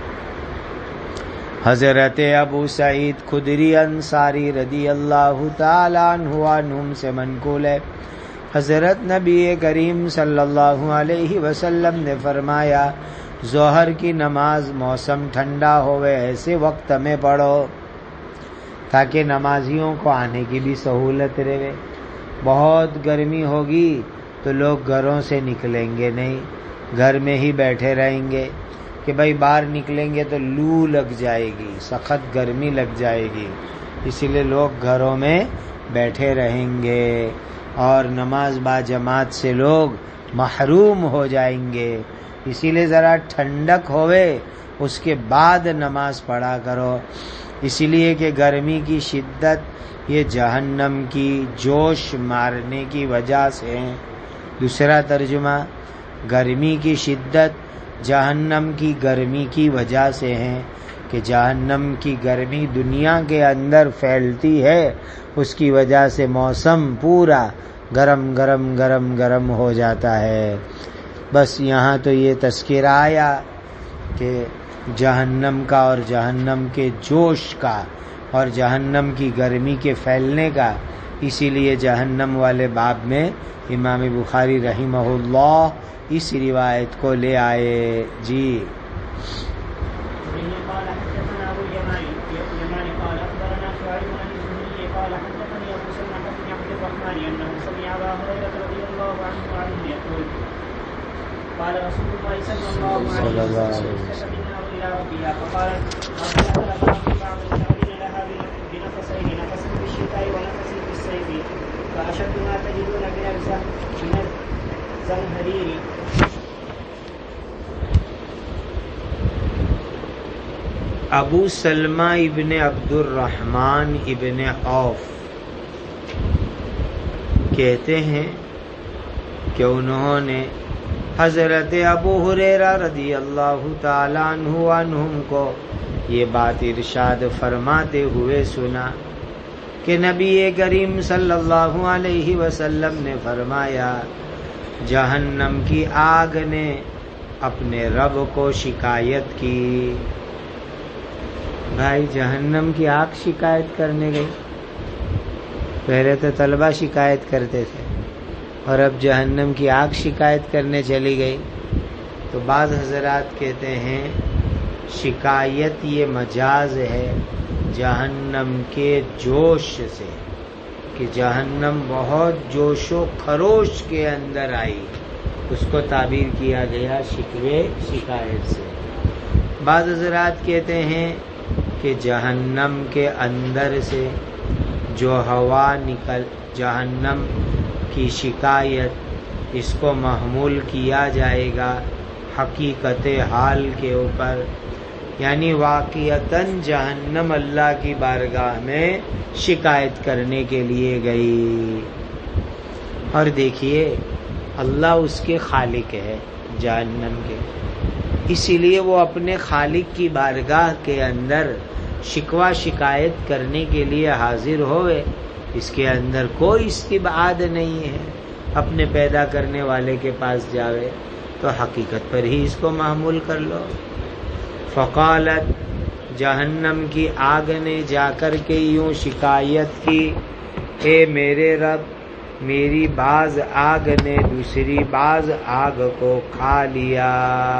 [SPEAKER 1] حضرت ابو سعید خدری انصاری رضی اللہ تعالی عنہم سے منقول ہے, حضرت نبی کریم صلی اللہ علیہ وسلم نے فرمایا, ظہر کی نماز موسم ٹھنڈا ہوئے ایسے وقت میں پڑھو تاکہ نمازیوں کو آنے کی بھی سہولت رہے. بہت گرمی ہوگی تو لوگ گھروں سے نکلیں گے نہیں, گھر میں ہی بیٹھے رہیں گے کہ بھائی باہر نکلیں گے تو لو لگ جائے گی, سخت گرمی لگ جائے گی. اسی لیے لوگ گھروں میں بیٹھے رہیں گے اور نماز با جماعت سے لوگ محروم ہو جائیں گے. اسی لیے ذرا ٹھنڈک ہوئے اس کے بعد نماز پڑھا کرو. اسی لیے کہ گرمی کی شدت یہ جہنم کی جوش مارنے کی وجہ سے ہے. دوسرا ترجمہ, گرمی کی شدت جہنم کی گرمی کی وجہ سے ہے کہ جہنم کی گرمی دنیا کے اندر پھیلتی ہے, اس کی وجہ سے موسم پورا گرم گرم گرم گرم ہو جاتا ہے. بس یہاں تو یہ تذکرہ آیا کہ جہنم کا اور جہنم کے جوش کا اور جہنم کی گرمی کے پھیلنے کا. اسی لیے جہنم والے باب میں امام بخاری رحمہ اللہ اس روایت کو لے آئے. جی
[SPEAKER 2] قال رسول الله صلى الله عليه وسلم بنفسين, نفس في الشتاء ونفس في الصيف, فأشد ما تجدون من الزمهرير.
[SPEAKER 1] ابو سلمہ ابن عبد الرحمن ابن عوف کہتے ہیں کہ انہوں نے حضرت ابو ہریرہ رضی اللہ تعالی عنہم کو یہ بات ارشاد فرماتے ہوئے سنا کہ نبی کریم صلی اللہ علیہ وسلم نے فرمایا, جہنم کی آگ نے اپنے رب کو شکایت کی. بھائی جہنم کی آگ شکایت کرنے گئی. پہلے تو طلبہ شکایت کرتے تھے اور اب جہنم کی آگ شکایت کرنے چلی گئی. تو بعض حضرات کہتے ہیں شکایت یہ مجاز ہے جہنم کے جوش سے, کہ جہنم بہت جوش و خروش کے اندر آئی, اس کو تعبیر کیا گیا شکوے شکایت سے. بعض حضرات کہتے ہیں کہ جہنم کے اندر سے جو ہوا نکل, جہنم کی شکایت اس کو محمول کیا جائے گا حقیقت حال کے اوپر، یعنی واقعتاً جہنم اللہ کی بارگاہ میں شکایت کرنے کے لیے گئی۔ اور دیکھیے اللہ اس کے خالق ہے جہنم کے، اسی لیے وہ اپنے خالق کی بارگاہ کے اندر شکوہ شکایت کرنے کے لیے حاضر ہوئے۔ اس کے اندر کوئی استبعاد نہیں ہے، اپنے پیدا کرنے والے کے پاس جاوے تو حقیقت پر ہی اس کو محمول کر لو۔ فقالت، جہنم کی آگ نے جا کر کے یوں شکایت کی، اے میرے رب، میری بعض آگ نے دوسری بعض آگ کو کھا لیا۔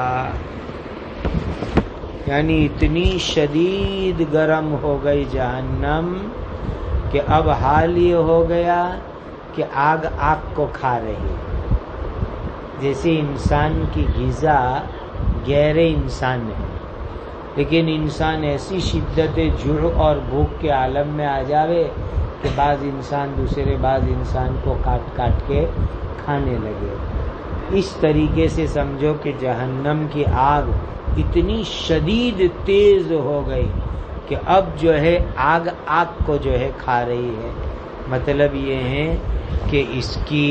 [SPEAKER 1] یعنی اتنی شدید گرم ہو گئی جہنم کہ اب حال یہ ہو گیا کہ آگ آگ کو کھا رہی، جیسے انسان کی غذا غیر انسان ہے، لیکن انسان ایسی شدت جوع اور بھوک کے عالم میں آ جاوے کہ بعض انسان دوسرے بعض انسان کو کاٹ کاٹ کے کھانے لگے۔ اس طریقے سے سمجھو کہ جہنم کی آگ اتنی شدید تیز ہو گئی کہ اب جو ہے آگ آگ کو جو ہے کھا رہی ہے۔ مطلب یہ ہے کہ اس کی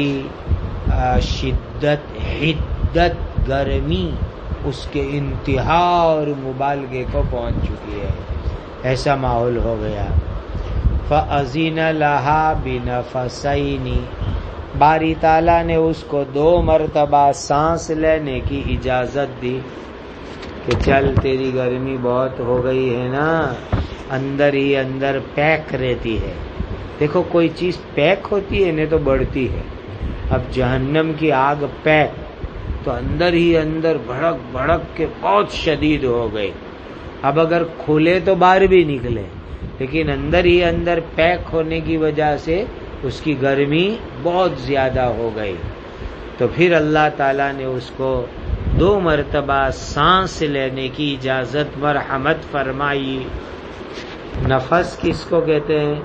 [SPEAKER 1] شدت، حدت، گرمی اس کے انتہا اور مبالغے کو پہنچ چکی ہے، ایسا ماحول ہو گیا۔ فَأَذِنَ لَهَا بِنَفَسَيْنِ، باری تعالیٰ نے اس کو 2 مرتبہ سانس لینے کی اجازت دی کہ چل تیری گرمی بہت ہو گئی ہے نا، اندر ہی اندر پیک رہتی ہے۔ دیکھو کوئی چیز پیک ہوتی ہے نہیں تو بڑھتی ہے، اب جہنم کی آگ پیک تو اندر ہی اندر بھڑک بھڑک کے بہت شدید ہو گئی۔ اب اگر کھولے تو باہر بھی نکلے، لیکن اندر ہی اندر پیک ہونے کی وجہ سے اس کی گرمی بہت زیادہ ہو گئی۔ تو پھر اللہ تعالیٰ نے اس کو 2 مرتبہ سانس لینے کی اجازت مرحمت فرمائی۔ نفس کس کو کہتے ہیں؟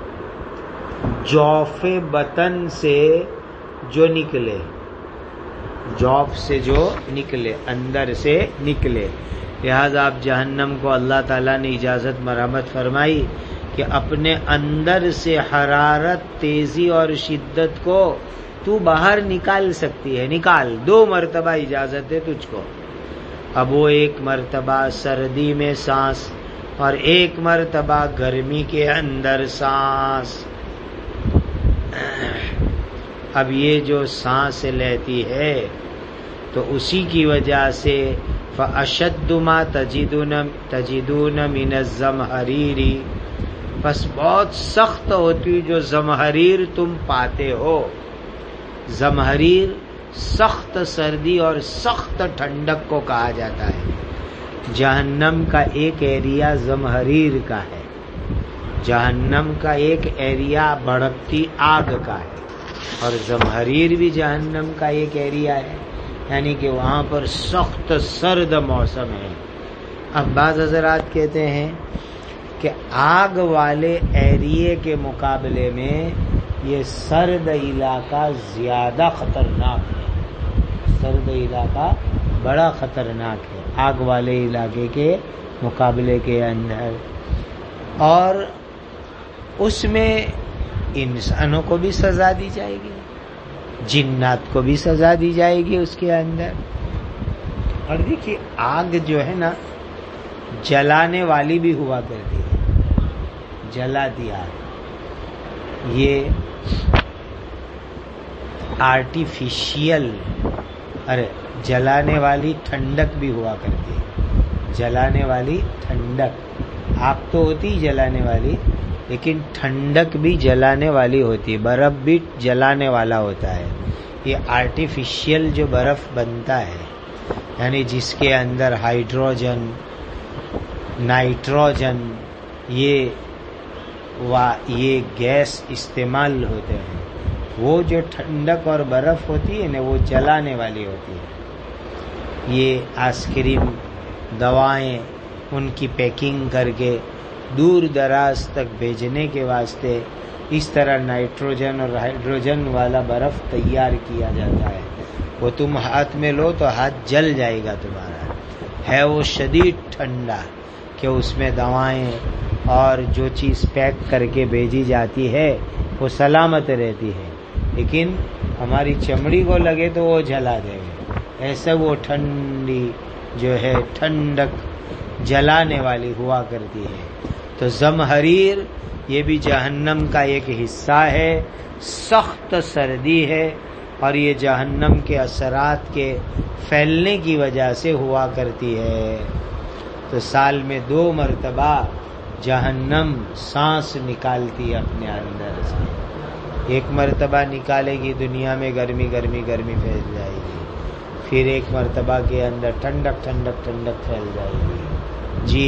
[SPEAKER 1] جوف بطن سے جو نکلے، جوف سے جو نکلے، اندر سے نکلے۔ لہذا آپ جہنم کو اللہ تعالیٰ نے اجازت مرحمت فرمائی کہ اپنے اندر سے حرارت، تیزی اور شدت کو تو باہر نکال سکتی ہے، نکال، 2 مرتبہ اجازت ہے تجھ کو۔ اب وہ 1 مرتبہ سردی میں سانس اور 1 مرتبہ گرمی کے اندر سانس۔ اب یہ جو سانس لیتی ہے تو اسی کی وجہ سے فَأَشَدُّ مَا تَجِدُونَ مِنَ الزَّمْهَرِيرِ، بس بہت سخت ہوتی جو زمہریر تم پاتے ہو۔ زمہریر سخت سردی اور سخت ٹھنڈک کو کہا جاتا ہے۔ جہنم کا ایک ایریا زمہریر کا ہے، جہنم کا ایک ایریا بھڑکتی آگ کا ہے، اور زمہریر بھی جہنم کا ایک ایریا ہے، یعنی کہ وہاں پر سخت سرد موسم ہے۔ اب بعض حضرات کہتے ہیں کہ آگ والے ایریے کے مقابلے میں یہ سرد علاقہ زیادہ خطرناک ہے، سرد علاقہ بڑا خطرناک ہے آگ والے علاقے کے مقابلے کے اندر، اور اس میں انسانوں کو بھی سزا دی جائے گی، جنات کو بھی سزا دی جائے گی اس کے اندر۔ اور دیکھیے آگ جو ہے نا جلانے والی بھی ہوا کرتی ہے، جلاتی آگ، یہ آرٹیفیشیل، ارے جلانے والی ٹھنڈک بھی ہوا کرتی ہے، جلانے والی ٹھنڈک، آگ تو ہوتی جلانے والی، لیکن ٹھنڈک بھی جلانے والی ہوتی ہے، برف بھی جلانے والا ہوتا ہے۔ یہ آرٹیفیشیل جو برف بنتا ہے، یعنی جس کے اندر ہائیڈروجن، نائٹروجن، یہ گیس استعمال ہوتے ہیں، وہ جو ٹھنڈک اور برف ہوتی ہے نا وہ جلانے والی ہوتی ہے۔ یہ آئس کریم، دوائیں، ان کی پیکنگ کر کے دور دراز تک بھیجنے کے واسطے اس طرح نائٹروجن اور ہائیڈروجن والا برف تیار کیا جاتا ہے. وہ تم ہاتھ میں لو تو ہاتھ جل جائے گا تمہارا. ہے وہ شدید ٹھنڈا کہ اس میں دوائیں اور جو چیز پیک کر کے بھیجی جاتی ہے وہ سلامت رہتی ہے، لیکن ہماری چمڑی کو لگے تو وہ جلا دے گا. ایسا وہ ٹھنڈی جو ہے ٹھنڈک جلانے والی ہوا کرتی ہے. تو زمہریر یہ بھی جہنم کا ایک حصہ ہے، سخت سردی ہے، اور یہ جہنم کے اثرات کے پھیلنے کی وجہ سے ہوا کرتی ہے. تو سال میں 2 مرتبہ جہنم سانس نکالتی ہے اپنے اندر سے. ایک مرتبہ نکالے گی دنیا میں گرمی گرمی گرمی پھیل جائے گی، پھر ایک مرتبہ کے اندر ٹھنڈک ٹھنڈک ٹھنڈک پھیل جائے گی. جی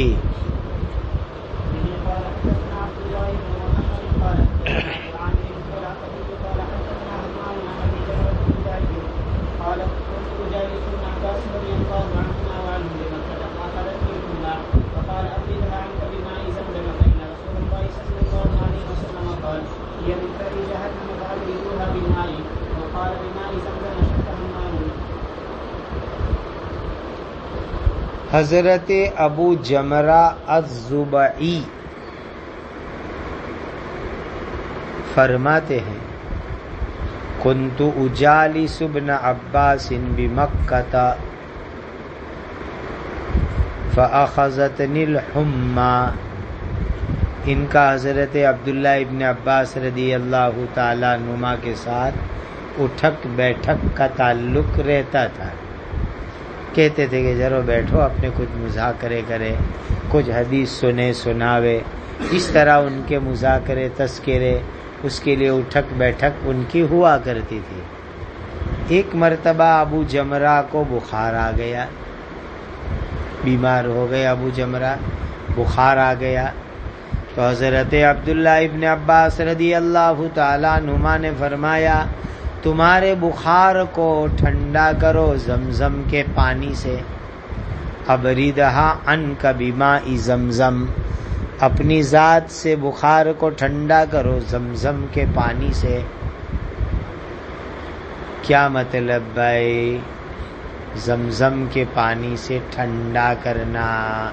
[SPEAKER 1] حضرت ابو جمرہ الضبعی فرماتے ہیں کنت اجالس ابن عباس بمکہ فاخذتنی الحمى. ان کا حضرت عبداللہ ابن عباس رضی اللہ تعالیٰ عنہما کے ساتھ اٹھک بیٹھک کا تعلق رہتا تھا. کہتے تھے کہ ذرا بیٹھو اپنے کچھ مذاکرے کرے، کچھ حدیث سنے سناوے. اس طرح ان کے مذاکرے تذکرے اس کے لیے اٹھک بیٹھک ان کی ہوا کرتی تھی. ایک مرتبہ ابو جمرہ کو بخار آ گیا، بیمار ہو گئے ابو جمرہ، بخار آ گیا. تو حضرت عبداللہ ابن عباس رضی اللہ تعالیٰ عنہما نے فرمایا تمہارے بخار کو ٹھنڈا کرو زمزم کے پانی سے. ابریدہا عنک بماء زمزم، اپنی ذات سے بخار کو ٹھنڈا کرو زمزم کے پانی سے. کیا مطلب بھائی؟ زمزم کے پانی سے ٹھنڈا کرنا.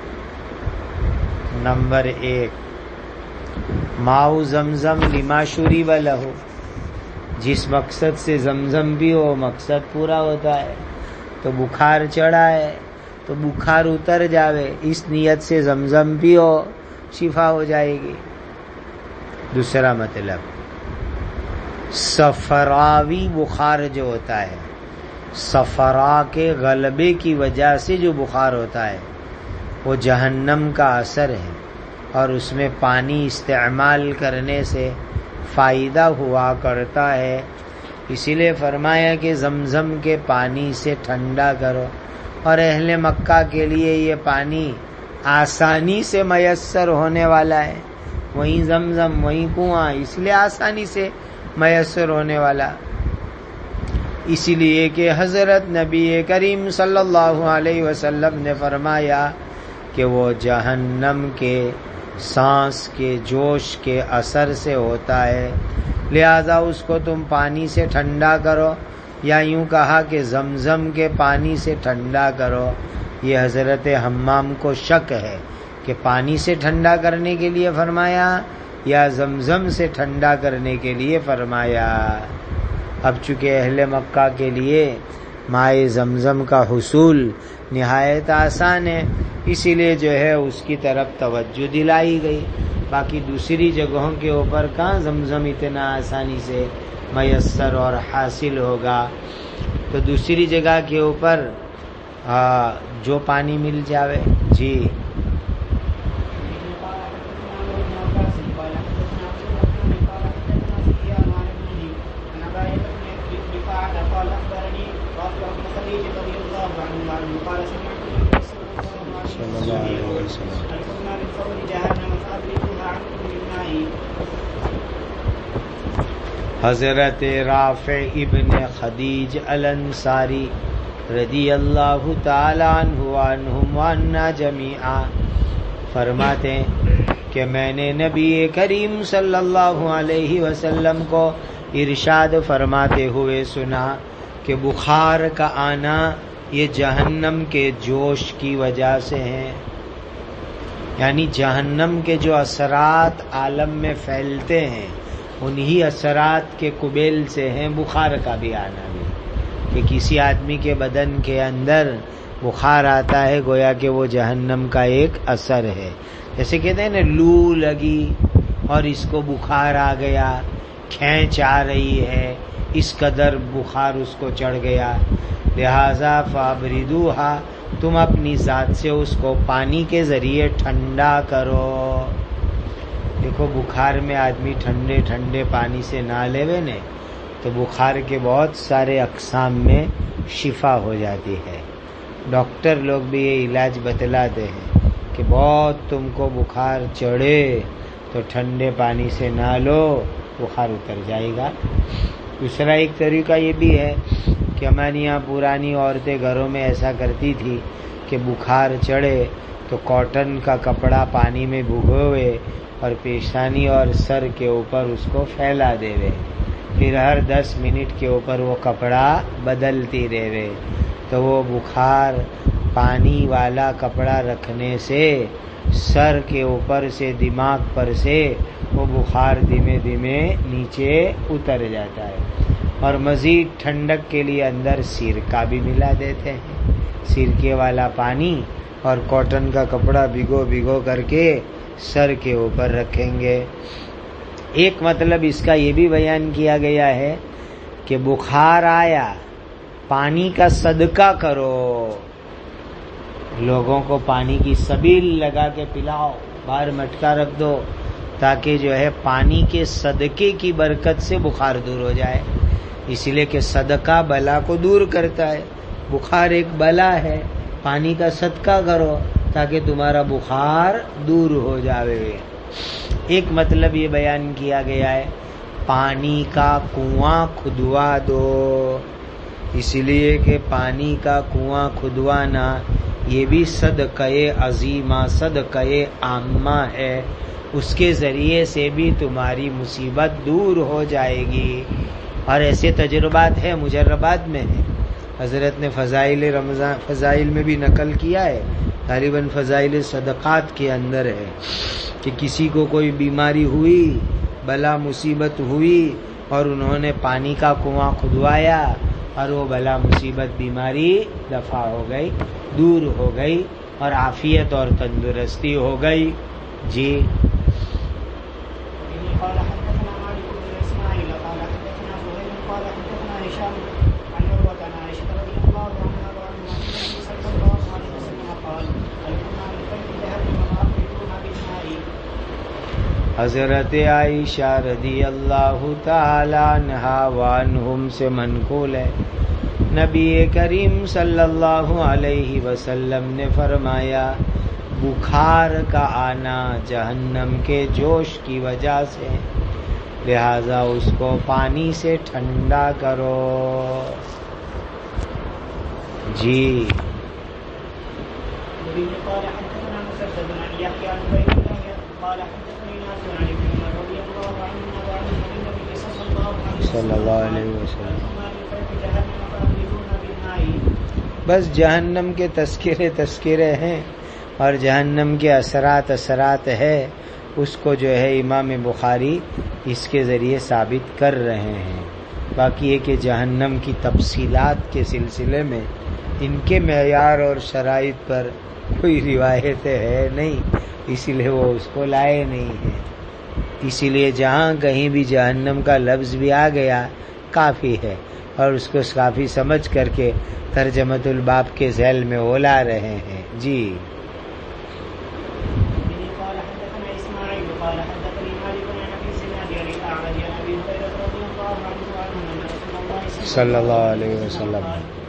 [SPEAKER 1] نمبر 1 ماء زمزم لما شرب لہ، جس مقصد سے زمزم بھی ہو مقصد پورا ہوتا ہے. تو بخار چڑھا ہے تو بخار اتر جاوے، اس نیت سے زمزم بھی ہو شفا ہو جائے گی. دوسرا مطلب صفراوی بخار جو ہوتا ہے، صفرا کے غلبے کی وجہ سے جو بخار ہوتا ہے وہ جہنم کا اثر ہے، اور اس میں پانی استعمال کرنے سے فائدہ ہوا کرتا ہے. اسی لیے فرمایا کہ زمزم کے پانی سے ٹھنڈا کرو. اور اہل مکہ کے لیے یہ پانی آسانی سے میسر ہونے والا ہے، وہیں زمزم وہیں کنواں، اس لیے آسانی سے میسر ہونے والا. اسی لیے کہ حضرت نبی کریم صلی اللہ علیہ وسلم نے فرمایا کہ وہ جہنم کے سانس کے جوش کے اثر سے ہوتا ہے، لہذا اس کو تم پانی سے ٹھنڈا کرو، یا یوں کہا کہ زمزم کے پانی سے ٹھنڈا کرو. یہ حضرت حمام کو شک ہے کہ پانی سے ٹھنڈا کرنے کے لیے فرمایا یا زمزم سے ٹھنڈا کرنے کے لیے فرمایا. اب چونکہ اہل مکہ کے لیے مائع زمزم کا حصول نہایت آسان ہے، اسی لیے جو ہے اس کی طرف توجہ دلائی گئی. باقی دوسری جگہوں کے اوپر کہاں زمزم اتنا آسانی سے میسر اور حاصل ہوگا. تو دوسری جگہ کے اوپر جو پانی مل جاوے. جی حضرت رافع ابن خدیج الانصاری رضی اللہ تعالی عنہ وعنہم وعنا جمیعا فرماتے ہیں کہ میں نے نبی کریم صلی اللہ علیہ وسلم کو ارشاد فرماتے ہوئے سنا کہ بخار کا آنا یہ جہنم کے جوش کی وجہ سے ہے، یعنی جہنم کے جو اثرات عالم میں پھیلتے ہیں انہی اثرات کے قبیل سے ہیں بخار کا بھی آنا بھی، کہ کسی آدمی کے بدن کے اندر بخار آتا ہے گویا کہ وہ جہنم کا ایک اثر ہے. جیسے کہتے ہیں نا لو لگی اور اس کو بخار آ گیا، کھینچ آ رہی ہے، اس قدر بخار اس کو چڑھ گیا، لہذا فابردوہا، تم اپنی ذات سے اس کو پانی کے ذریعے ٹھنڈا کرو. دیکھو بخار میں آدمی ٹھنڈے ٹھنڈے پانی سے نہا لیوے نے تو بخار کے بہت سارے اقسام میں شفا ہو جاتی ہے. ڈاکٹر لوگ بھی یہ علاج بتلاتے ہیں کہ بہت تم کو بخار چڑھے تو ٹھنڈے پانی سے نہا لو، بخار اتر جائے گا. دوسرا ایک طریقہ یہ بھی ہے کہ ہماری یہاں پرانی عورتیں گھروں میں ایسا کرتی تھی کہ بخار چڑھے تو کاٹن کا کپڑا پانی میں بھگوے اور پیشانی اور سر کے اوپر اس کو پھیلا دیوے، پھر ہر 10 منٹ کے اوپر وہ کپڑا بدلتی رہے، تو وہ بخار پانی والا کپڑا رکھنے سے سر کے اوپر سے دماغ پر سے وہ بخار دھیمے دھیمے نیچے اتر جاتا ہے. اور مزید ٹھنڈک کے لیے اندر سرکہ بھی ملا دیتے ہیں، سرکے والا پانی اور کاٹن کا کپڑا بھگو کر کے سر کے اوپر رکھیں گے. ایک مطلب اس کا یہ بھی بیان کیا گیا ہے کہ بخار آیا پانی کا صدقہ کرو، لوگوں کو پانی کی سبیل لگا کے پلاؤ، باہر مٹکا رکھ دو تاکہ جو ہے پانی کے صدقے کی برکت سے بخار دور ہو جائے. اس لیے کہ صدقہ بلا کو دور کرتا ہے، بخار ایک بلا ہے، پانی کا صدقہ کرو تاکہ تمہارا بخار دور ہو جاوے. ایک مطلب یہ بیان کیا گیا ہے پانی کا کنواں کھدوا دو، اس لیے کہ پانی کا کنواں کھدوانا یہ بھی صدقہ عظیمہ، صدقہ عامہ ہے، اس کے ذریعے سے بھی تمہاری مصیبت دور ہو جائے گی. اور ایسے تجربات ہیں، مجربات میں ہیں. حضرت نے فضائل رمضان فضائل میں بھی نقل کیا ہے، غالباً فضائل صدقات کے اندر ہے کہ کسی کو کوئی بیماری ہوئی، بلا مصیبت ہوئی اور انہوں نے پانی کا کنواں کھدوایا اور وہ بلا مصیبت بیماری دفع ہو گئی، دور ہو گئی اور عافیت اور تندرستی ہو گئی. جی حضرت عائشہ رضی اللہ تعالی عنہا وعنہم سے منقول ہے، نبی کریم صلی اللہ علیہ وسلم نے فرمایا بخار کا آنا جہنم کے جوش کی وجہ سے، لہذا اس کو پانی سے ٹھنڈا کرو. جی صلی اللہ علیہ وسلم. بس جہنم کے تذکرے ہیں اور جہنم کے اثرات ہے، اس کو جو ہے امام بخاری اس کے ذریعے ثابت کر رہے ہیں. باقی یہ کہ جہنم کی تفصیلات کے سلسلے میں ان کے معیار اور شرائط پر کوئی روایت ہے نہیں، اسی لیے وہ اس کو لائے نہیں ہیں. اسی لیے جہاں کہیں بھی جہنم کا لفظ بھی آ گیا کافی ہے، اور اس کو کافی سمجھ کر کے ترجمۃ الباب کے ذیل میں وہ لا رہے ہیں. جی صلی اللہ علیہ وسلم.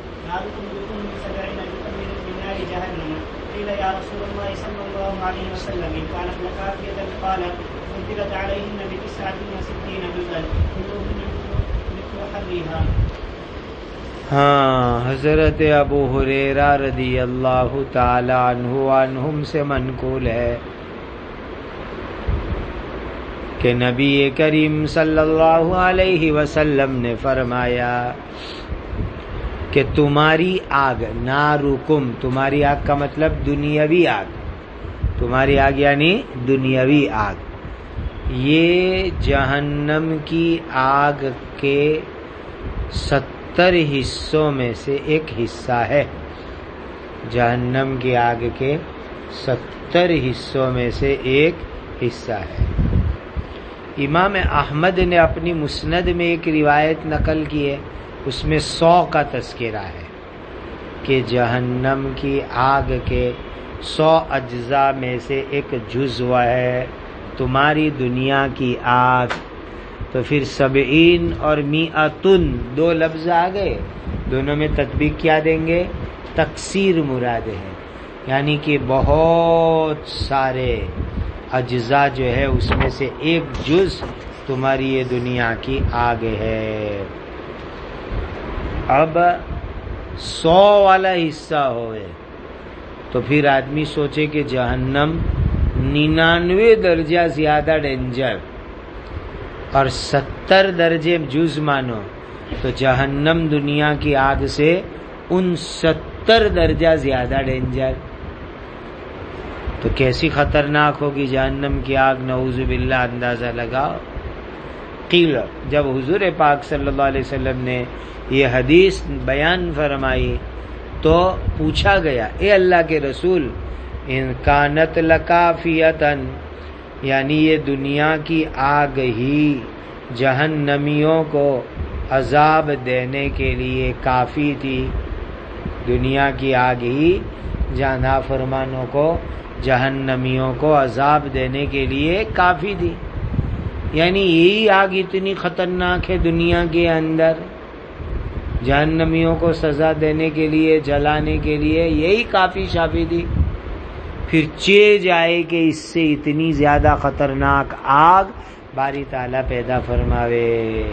[SPEAKER 1] ہاں حضرت ابو ہریرہ رضی اللہ تعالی عنہ عنہم سے منقول ہے کہ نبی کریم صلی اللہ علیہ وسلم نے فرمایا کہ تمہاری آگ، نارکم، تمہاری آگ کا مطلب دنیاوی آگ، تمہاری آگ یعنی دنیاوی آگ، یہ جہنم کی آگ کے 70 حصوں میں سے ایک حصہ ہے، جہنم کی آگ کے 70 حصوں میں سے ایک حصہ ہے۔ امام احمد نے اپنی مسند میں ایک روایت نقل کی ہے، اس میں 100 کا تذکرہ ہے کہ جہنم کی آگ کے 100 اجزاء میں سے ایک جزو ہے تمہاری دنیا کی آگ۔ تو پھر 70 اور 100 دو لفظ آ گئے، دونوں میں تطبیق کیا دیں گے؟ تکسیر مراد ہے، یعنی کہ بہت سارے اجزاء جو ہے اس میں سے ایک جز تمہاری یہ دنیا کی آگ ہے۔ اب 100 والا حصہ ہوئے تو پھر آدمی سوچے کہ جہنم 99 درجہ زیادہ ڈینجر اور 70 درجے جز مانو تو جہنم دنیا کی آگ سے 69 درجہ زیادہ ڈینجر، تو کیسی خطرناک ہوگی جہنم کی آگ، نعوذ باللہ، اندازہ لگاؤ۔ قیل، جب حضور پاک صلی اللہ علیہ وسلم نے یہ حدیث بیان فرمائی تو پوچھا گیا، اے اللہ کے رسول، ان کانت لکافیتن، یعنی یہ دنیا کی آگ ہی جہنمیوں کو عذاب دینے کے لیے کافی تھی، دنیا کی آگ ہی نافرمانوں کو، جہنمیوں کو عذاب دینے کے لیے کافی تھی، یعنی یہی آگ اتنی خطرناک ہے دنیا کے اندر، جہنمیوں کو سزا دینے کے لیے، جلانے کے لیے یہی کافی شافی تھی، پھر چیز آئے کہ اس سے اتنی زیادہ خطرناک آگ باری تعالیٰ پیدا فرماوے۔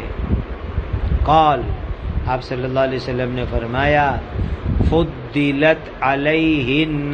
[SPEAKER 1] قال، آپ صلی اللہ علیہ وسلم نے فرمایا، فضلت علیہن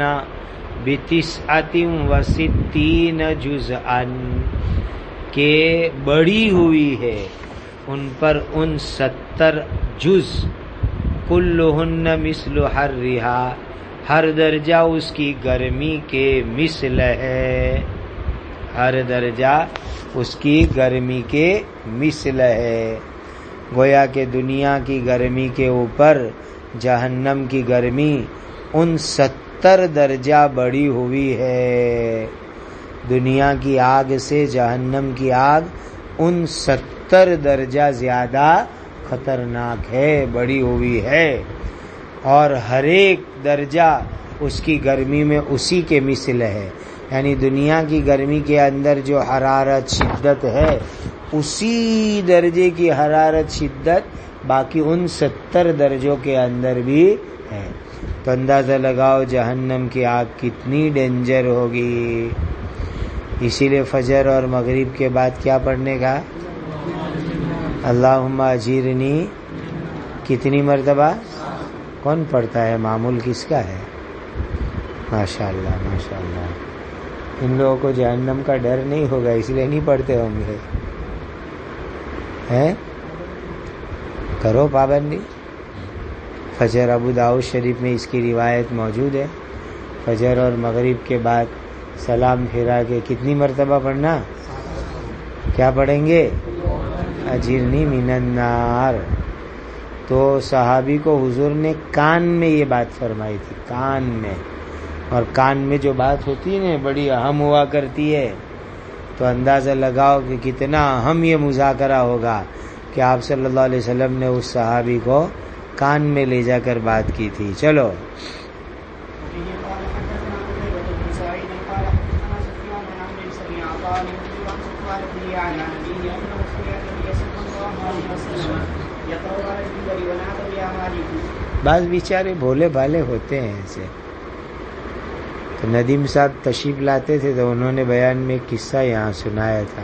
[SPEAKER 1] ب69 جزءا، کہ بڑی ہوئی ہے ان پر ان 70 جز، کلہن مثل حرھا، ہر درجہ اس کی گرمی کے مثل ہے، ہر درجہ اس کی گرمی کے مثل ہے۔ گویا کہ دنیا کی گرمی کے اوپر جہنم کی گرمی ان 70 درجہ بڑی ہوئی ہے، دنیا کی آگ سے جہنم کی آگ ان 70 درجہ زیادہ خطرناک ہے، بڑی ہوئی ہے، اور ہر ایک درجہ اس کی گرمی میں اسی کے مثل ہے، یعنی دنیا کی گرمی کے اندر جو حرارت شدت ہے اسی درجے کی حرارت شدت باقی ان 70 درجوں کے اندر بھی ہے، تو اندازہ لگاؤ جہنم کی آگ کتنی ڈینجر ہوگی۔ اسی لیے فجر اور مغرب کے بعد کیا پڑھنے کا؟ اللہم اجرنی، کتنی مرتبہ؟ کون پڑھتا ہے؟ معمول کس کا ہے؟ ماشاءاللہ ماشاءاللہ، ان لوگوں کو جہنم کا ڈر نہیں ہوگا اس لیے نہیں پڑھتے ہوں گے، ہیں؟ کرو پابندی۔ فجر ابو داؤد شریف میں اس کی روایت موجود ہے، فجر اور مغرب کے بعد سلام پھیرا کے کتنی مرتبہ پڑھنا؟ کیا پڑھیں گے؟ اجرنی من النار۔ تو صحابی کو حضور نے کان میں یہ بات فرمائی تھی، کان میں، اور کان میں جو بات ہوتی ہے نا بڑی اہم ہوا کرتی ہے، تو اندازہ لگاؤ کہ کتنا اہم یہ مذاکرہ ہوگا کہ آپ صلی اللہ علیہ وسلم نے اس صحابی کو کان میں لے جا کر بات کی تھی۔ چلو، بعض بیچارے بھولے بھالے ہوتے ہیں ایسے، تو ندیم صاحب تشریف لاتے تھے تو انہوں نے بیان میں ایک قصہ یہاں سنایا تھا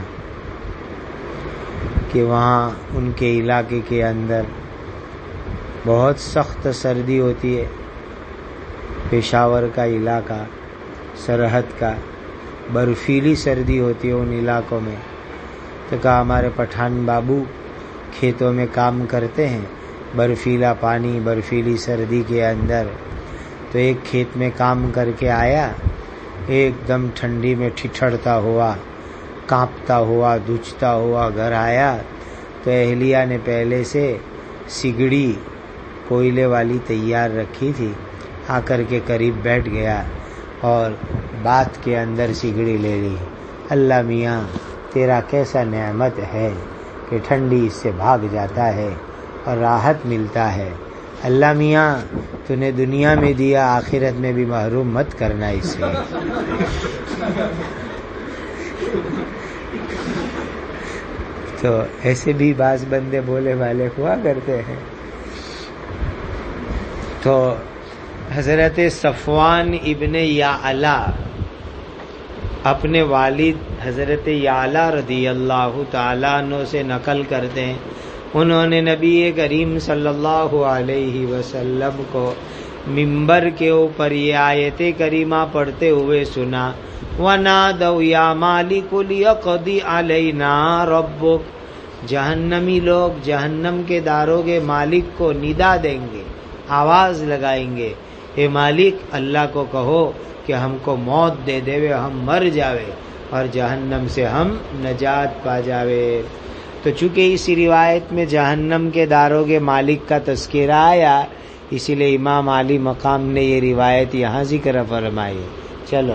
[SPEAKER 1] کہ وہاں ان کے علاقے کے اندر بہت سخت سردی ہوتی ہے، پشاور کا علاقہ، سرحد کا، برفیلی سردی ہوتی ہے ان علاقوں میں، تو کہا ہمارے پٹھان بابو کھیتوں میں کام کرتے ہیں، برفیلا پانی، برفیلی سردی کے اندر. تو ایک کھیت میں کام کر کے آیا، ایک دم ٹھنڈی میں ٹھٹھڑتا ہوا، کانپتا ہوا، دھجتا ہوا گھر آیا تو اہلیہ نے پہلے سے سگڑی کوئلے والی تیار رکھی تھی. آ کر کے قریب بیٹھ گیا اور بات کے اندر سگڑی لے لی. اللہ میاں تیرا کیسا نعمت ہے کہ ٹھنڈی اس سے بھاگ جاتا ہے اور راحت ملتا ہے. اللہ میاں تو نے دنیا میں دیا، آخرت میں بھی محروم مت کرنا اس سے. تو ایسے بھی بعض بندے بولے والے ہوا کرتے ہیں. تو حضرت صفوان ابن یعلا اپنے والد حضرت یعلا رضی اللہ تعالیٰ عنہ سے نقل کرتے ہیں، انہوں نے نبی کریم صلی اللہ علیہ وسلم کو منبر کے اوپر یہ آیت کریمہ پڑھتے ہوئے سنا، وَنَادَوْا يَا مَالِكُ لِيَقْضِ عَلَيْنَا رَبُّكَ. جہنمی لوگ جہنم کے داروغے مالک کو ندا دیں گے، آواز لگائیں گے، اے مالک اللہ کو کہو کہ ہم کو موت دے دے، ہم مر جاوے اور جہنم سے ہم نجات پا جاوے. تو چونکہ اس روایت میں جہنم کے داروغے مالک کا تذکرہ آیا، اسی لیے امام علی مقام نے یہ روایت یہاں ذکر فرمائی. چلو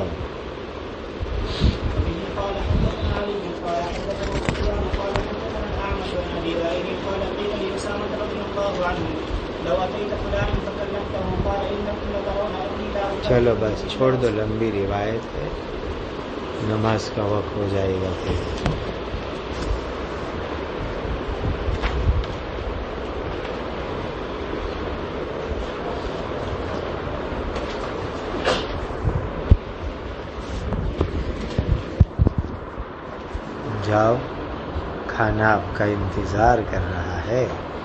[SPEAKER 1] چلو بس چھوڑ دو، لمبی روایت ہے، نماز کا وقت ہو جائے گا پھر. جاؤ، کھانا آپ کا انتظار کر رہا ہے.